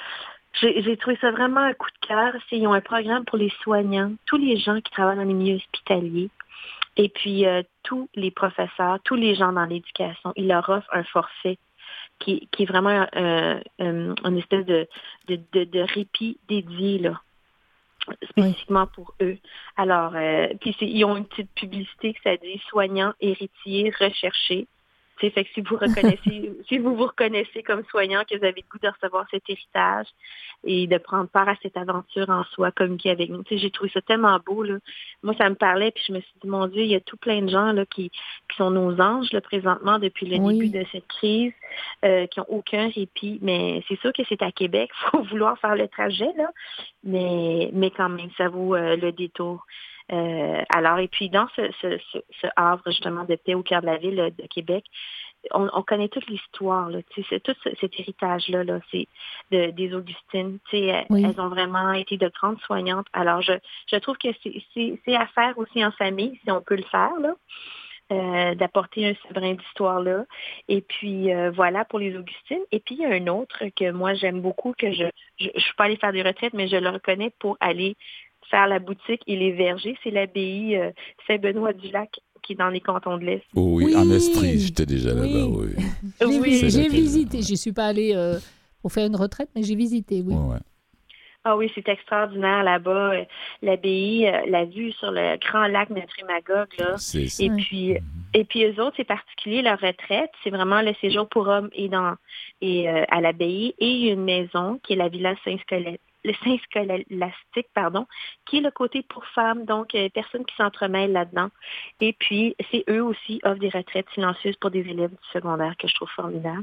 j'ai, j'ai trouvé ça vraiment un coup de cœur, c'est qu'ils ont un programme pour les soignants, tous les gens qui travaillent dans les milieux hospitaliers, et puis euh, tous les professeurs, tous les gens dans l'éducation, ils leur offrent un forfait Qui, qui est vraiment euh, euh, une espèce de, de, de, de répit dédié là, spécifiquement oui. pour eux. Alors, euh, puis c'est, ils ont une petite publicité qui ça dit « Soignants, héritiers, recherchés ». Fait que si vous reconnaissez, si vous vous reconnaissez comme soignant, que vous avez le goût de recevoir cet héritage et de prendre part à cette aventure en soi, communiquer avec nous. T'sais, j'ai trouvé ça tellement beau, là. Moi, ça me parlait, puis je me suis dit, mon Dieu, il y a tout plein de gens là, qui, qui sont nos anges là, présentement depuis le oui. début de cette crise, euh, qui n'ont aucun répit. Mais c'est sûr que c'est à Québec, il faut vouloir faire le trajet, là. Mais, mais quand même, ça vaut euh, le détour. Euh, alors, et puis dans ce, ce, ce, ce havre justement de paix au cœur de la ville de Québec, on, on connaît toute l'histoire, là, tu sais, c'est tout ce- cet héritage-là, là, c'est de, des Augustines. Tu sais, Oui. elles ont vraiment été de grandes soignantes. Alors, je, je trouve que c'est, c'est, c'est à faire aussi en famille, si on peut le faire, là. Euh, d'apporter un ce brin d'histoire-là. Et puis, euh, voilà pour les Augustines. Et puis, il y a un autre que moi, j'aime beaucoup, que je je, je suis pas allée faire des retraites, mais je le reconnais pour aller faire la boutique et les vergers. C'est l'abbaye euh, Saint-Benoît-du-Lac qui est dans les cantons de l'Est. Oh oui, Oui. en Estrie, j'étais déjà Oui. là-bas, oui. J'ai, Oui. vi- C'est j'ai laquelle, visité, ouais. je suis pas allée euh, pour faire une retraite, mais j'ai visité, oui. Ouais, ouais. Ah oui, c'est extraordinaire là-bas. euh, L'abbaye, euh, la vue sur le grand lac Notre-Magog, là. C'est ça. Et Ouais. puis, et puis eux autres, c'est particulier, leur retraite, c'est vraiment le séjour pour hommes et dans et euh, à l'abbaye, et il y a une maison qui est la Villa Saint-Scolastique, le Saint-Scolastique, pardon, qui est le côté pour femmes, donc euh, personne qui s'entremêle là-dedans. Et puis, c'est eux aussi offrent des retraites silencieuses pour des élèves du secondaire que je trouve formidable.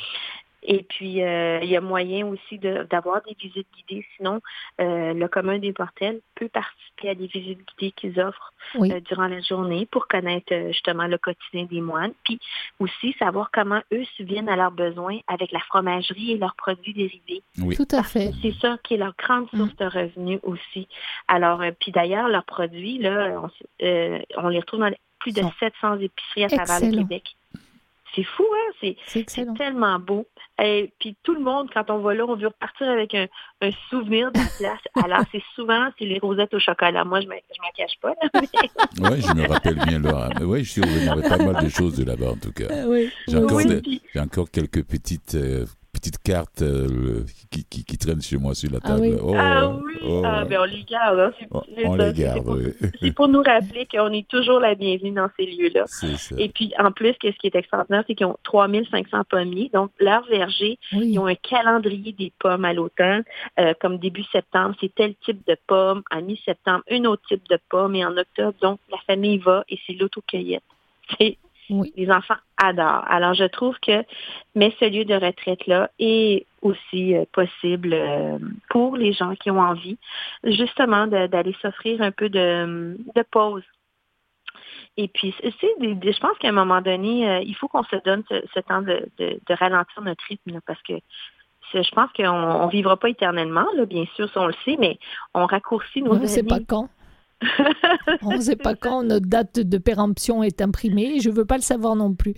Et puis, euh, il y a moyen aussi de, d'avoir des visites guidées. Sinon, euh, le commun des mortels peut participer à des visites guidées qu'ils offrent Oui. euh, durant la journée pour connaître euh, justement le quotidien des moines. Puis aussi savoir comment eux subviennent à leurs besoins avec la fromagerie et leurs produits dérivés. Oui. Tout à Parce que fait. c'est ça qui est leur grande source Mm. de revenus aussi. Alors, euh, puis d'ailleurs, leurs produits, là, on, s- euh, on les retrouve dans les- plus de Sont sept cents épiceries à travers le excellents. Québec. C'est fou, hein? C'est, C'est c'est excellent. tellement beau. Et puis tout le monde, quand on va là, on veut repartir avec un, un souvenir de la place. Alors, c'est souvent, c'est les rosettes au chocolat. Moi, je ne m'en cache pas. Là, mais- Ouais, je me rappelle bien Laura. Mais ouais, je suis revenu avec pas mal de choses de là-bas en tout cas. Euh, oui. J'ai encore, Oui, des- puis- j'ai encore quelques petites, euh, petites cartes euh, le- qui, qui, qui traînent chez moi sur la Ah table. oui. Oh, Ah ouais. oui, Oh, ah, ouais. ben on les garde. Hein. C'est, On- c'est on ça, les c'est- c'est garde, pour, oui. c'est pour nous rappeler qu'on est toujours la bienvenue dans ces lieux-là. C'est ça. Et puis, en plus, qu'est-ce qui est extraordinaire, c'est qu'ils ont trois mille cinq cents pommiers. Donc, leur verger, Oui. ils ont un calendrier des pommes à l'automne. Euh, comme début septembre, c'est tel type de pomme. À mi-septembre, un autre type de pomme. Et en octobre, donc, la famille va et c'est l'autocueillette. C'est, Oui. les enfants adorent. Alors, je trouve que, mais ce lieu de retraite-là est aussi euh, possible euh, pour les gens qui ont envie, justement, de- d'aller s'offrir un peu de, de pause. Et puis, c'est, c'est des- des- je pense qu'à un moment donné, euh, il faut qu'on se donne ce, ce temps de, de, de ralentir notre rythme, là, parce que c'est- je pense qu'on ne vivra pas éternellement, là, bien sûr, ça, on le sait, mais on raccourcit nos On ne sait pas années. quand. On ne sait pas quand notre date de péremption est imprimée. Je ne veux pas le savoir non plus.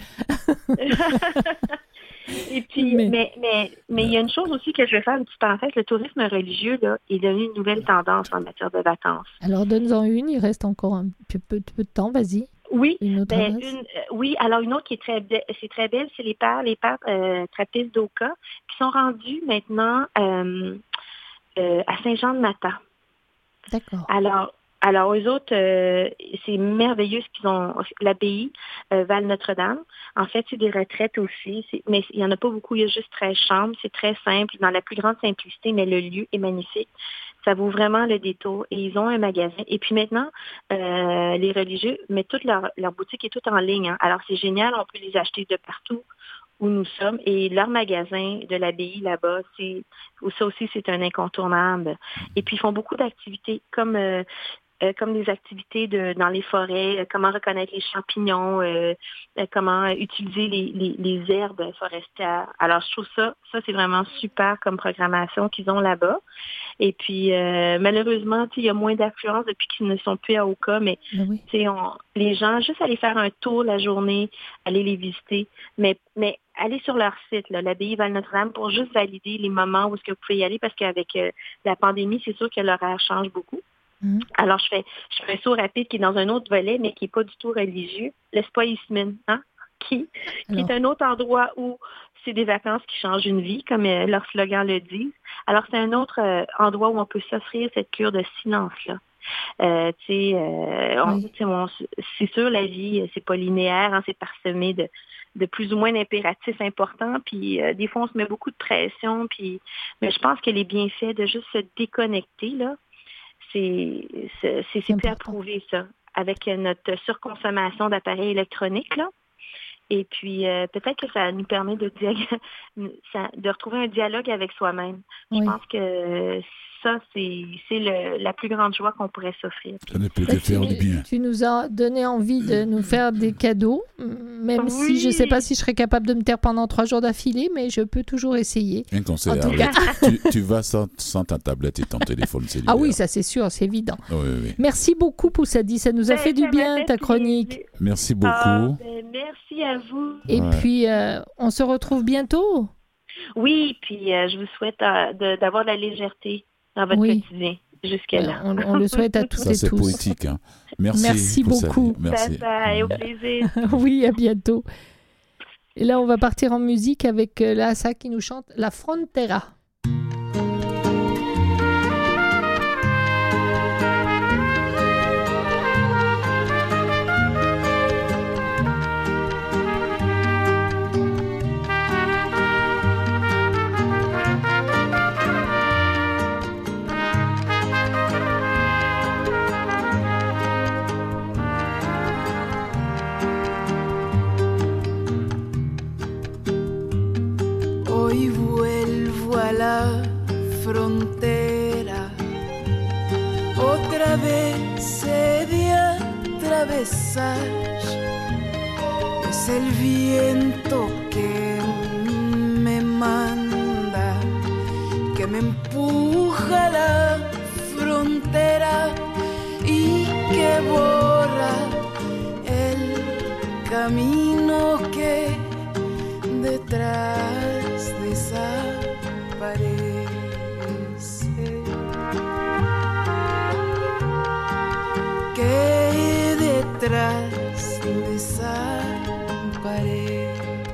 Et puis, Mais- mais mais mais il y a une chose aussi que je vais faire une petite parenthèse. Le tourisme religieux là, est devenu une nouvelle tendance en matière de vacances. Alors, donne-en une. Il reste encore un peu, peu, peu de temps. Vas-y. Oui, Une autre ben, adresse. une, euh, oui. Alors une autre qui est très be- c'est très belle, c'est les pères, les pères euh, trapistes d'Oka qui sont rendus maintenant euh, euh, à Saint-Jean-de-Mata. D'accord. Alors, alors eux autres, euh, c'est merveilleux ce qu'ils ont. L'abbaye euh, Val-Notre-Dame, en fait, c'est des retraites aussi, c'est- mais il n'y en a pas beaucoup, il y a juste treize chambres, c'est très simple, dans la plus grande simplicité, mais le lieu est magnifique. Ça vaut vraiment le détour. Et ils ont un magasin. Et puis maintenant, euh, les religieux mettent toute leur, leur boutique est toute en ligne. Hein. Alors c'est génial, on peut les acheter de partout où nous sommes. Et leur magasin de l'abbaye là-bas, c'est ça aussi, c'est un incontournable. Et puis ils font beaucoup d'activités comme euh, euh, comme des activités de, dans les forêts, euh, comment reconnaître les champignons, euh, euh, comment euh, utiliser les, les, les herbes forestières. Alors, je trouve ça, ça c'est vraiment super comme programmation qu'ils ont là-bas. Et puis, euh, malheureusement, il y a moins d'affluence depuis qu'ils ne sont plus à Oka, mais Ben oui. on, les gens, juste aller faire un tour la journée, aller les visiter, mais, mais aller sur leur site, là, l'abbaye Val-Notre-Dame, pour juste valider les moments où est-ce que vous pouvez y aller, parce qu'avec euh, la pandémie, c'est sûr que l'horaire change beaucoup. Mhm. Alors, je fais, je fais un saut rapide qui est dans un autre volet, mais qui n'est pas du tout religieux, l'Espoismen, hein? qui, qui Alors. est un autre endroit où c'est des vacances qui changent une vie, comme euh, leur slogan le dit. Alors, c'est un autre euh, endroit où on peut s'offrir cette cure de silence-là. Euh, tu sais, euh, on- Oui. tu sais, on- c'est sûr, la vie, c'est pas linéaire, hein, c'est parsemé de, de plus ou moins d'impératifs importants, puis euh, des fois, on se met beaucoup de pression, puis, mais je pense que les bienfaits de juste se déconnecter, là, c'est, c'est, c'est, c'est plus à important. prouver, ça, avec notre surconsommation d'appareils électroniques, là. Et puis, euh, peut-être que ça nous permet de, dialogue, de retrouver un dialogue avec soi-même. Oui. Je pense que ça, c'est, c'est le, la plus grande joie qu'on pourrait s'offrir. Ça ne peut que faire du bien. Tu nous as donné envie de nous faire des cadeaux, même oui. si je ne sais pas si je serais capable de me taire pendant trois jours d'affilée, mais je peux toujours essayer. Un conseil, en tout cas. tu, tu vas sans, sans ta tablette et ton téléphone cellulaire. Ah oui, ça c'est sûr, c'est évident. Oui, oui. Merci beaucoup, Poussady, ça nous a ben, fait du bien, ta chronique. Merci beaucoup. Ah, ben, merci à vous. Et ouais. puis, euh, on se retrouve bientôt. Oui, puis euh, je vous souhaite euh, de, d'avoir de la légèreté dans votre oui. quotidien jusque-là. On, on le souhaite à tous ça, et c'est tous. poétique. Hein. Merci, Merci beaucoup. Merci. Bye bye, au plaisir. Oui, à bientôt. Et là, on va partir en musique avec euh, Lassa qui nous chante La Frontera. Hoy vuelvo a la frontera, otra vez he de atravesar. Es el viento que me manda, que me empuja a la frontera y que borra el camino que detrás desaparece. Que detrás desaparece.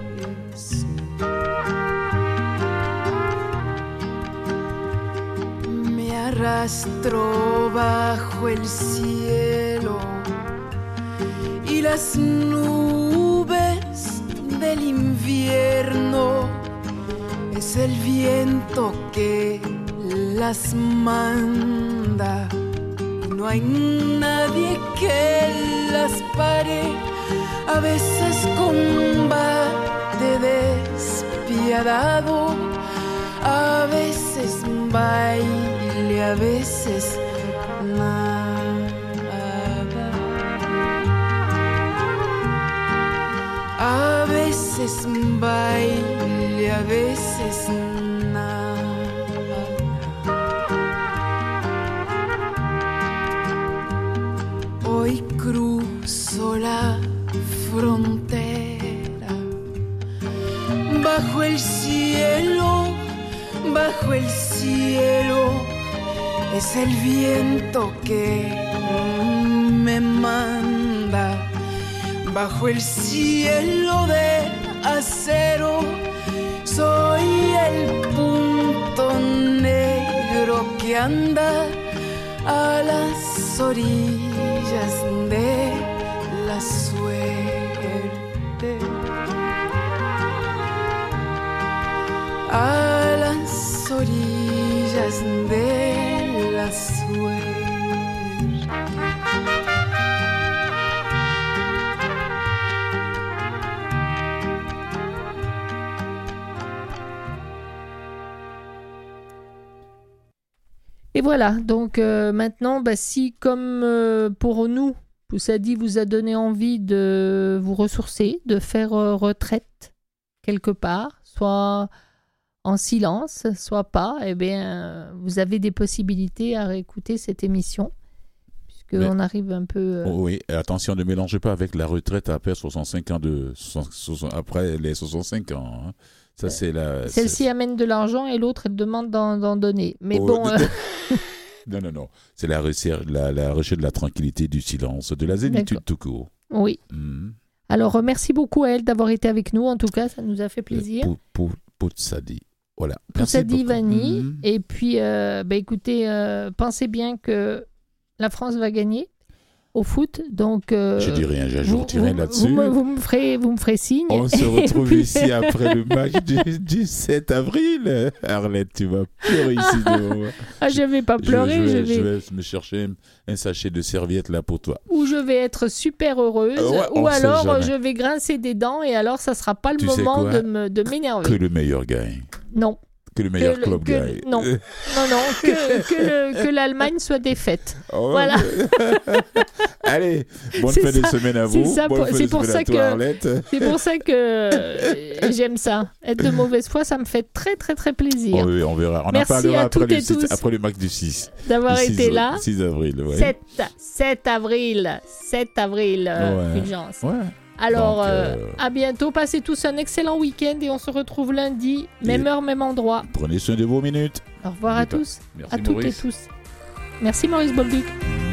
Me arrastro bajo el cielo y las nubes del invierno. Es el viento que las manda y no hay nadie que las pare. A veces combate despiadado, a veces baile, a veces nada. A veces baile, a veces nada. Hoy cruzo la frontera, bajo el cielo, bajo el cielo. Es el viento que me manda. Bajo el cielo de acero, soy el punto negro que anda a las orillas de la suerte. A las orillas de la suerte. Et voilà, donc euh, maintenant, bah, si comme euh, pour nous, Poussady vous a donné envie de vous ressourcer, de faire euh, retraite quelque part, soit en silence, soit pas, eh bien, vous avez des possibilités à réécouter cette émission, puisqu'on arrive un peu... Euh... Oh oui, et attention, ne mélangez pas avec la retraite après soixante-cinq ans, de, après les soixante-cinq ans, hein. Ça, c'est la, Celle-ci c'est... amène de l'argent et l'autre, elle demande d'en, d'en donner. Mais oh, bon... Euh... non, non, non. C'est la recherche, la, la recherche de la tranquillité, du silence, de la zénitude tout court. Oui. Mmh. Alors, merci beaucoup à elle d'avoir été avec nous. En tout cas, ça nous a fait plaisir. Pour Poussady. Voilà. Poussady Vani. Mmh. Et puis, euh, bah, écoutez, euh, pensez bien que la France va gagner. au foot. Donc, euh, je dis rien, j'ajoute rien là-dessus. Vous me, vous, me ferez, vous me ferez signe. On se retrouve puis... ici après le match du, du sept avril. Arlette, tu vas pleurer ici devant. Ah, je ne vais pas pleurer. Je, je, je, vais, vais... je vais me chercher un sachet de serviettes là pour toi. Ou je vais être super heureuse, euh, ouais, ou alors je vais grincer des dents et alors ça ne sera pas le tu moment de, me, de m'énerver. Que le meilleur gagne. Non. Que le meilleur que, club que, gagne. Non, non, non, que, que, le, que l'Allemagne soit défaite. Oh, voilà. Allez, bonne c'est fin ça, de semaine à vous. Ça, bonne pour, c'est, pour ça toi, que, c'est pour ça que euh, j'aime ça. Être de mauvaise foi, ça me fait très, très, très plaisir. Oh oui, on verra. On Merci en parlera après le, six, après le match du six. D'avoir du été six, là. six avril, ouais. sept, sept avril. sept avril, euh, ouais. Fulgence. Ouais. Alors, Donc, euh, euh... à bientôt. Passez tous un excellent week-end et on se retrouve lundi, même et heure, même endroit. Prenez soin de vos minutes. Au revoir à tous, Merci à toutes Maurice. et tous. Merci Maurice Bolduc.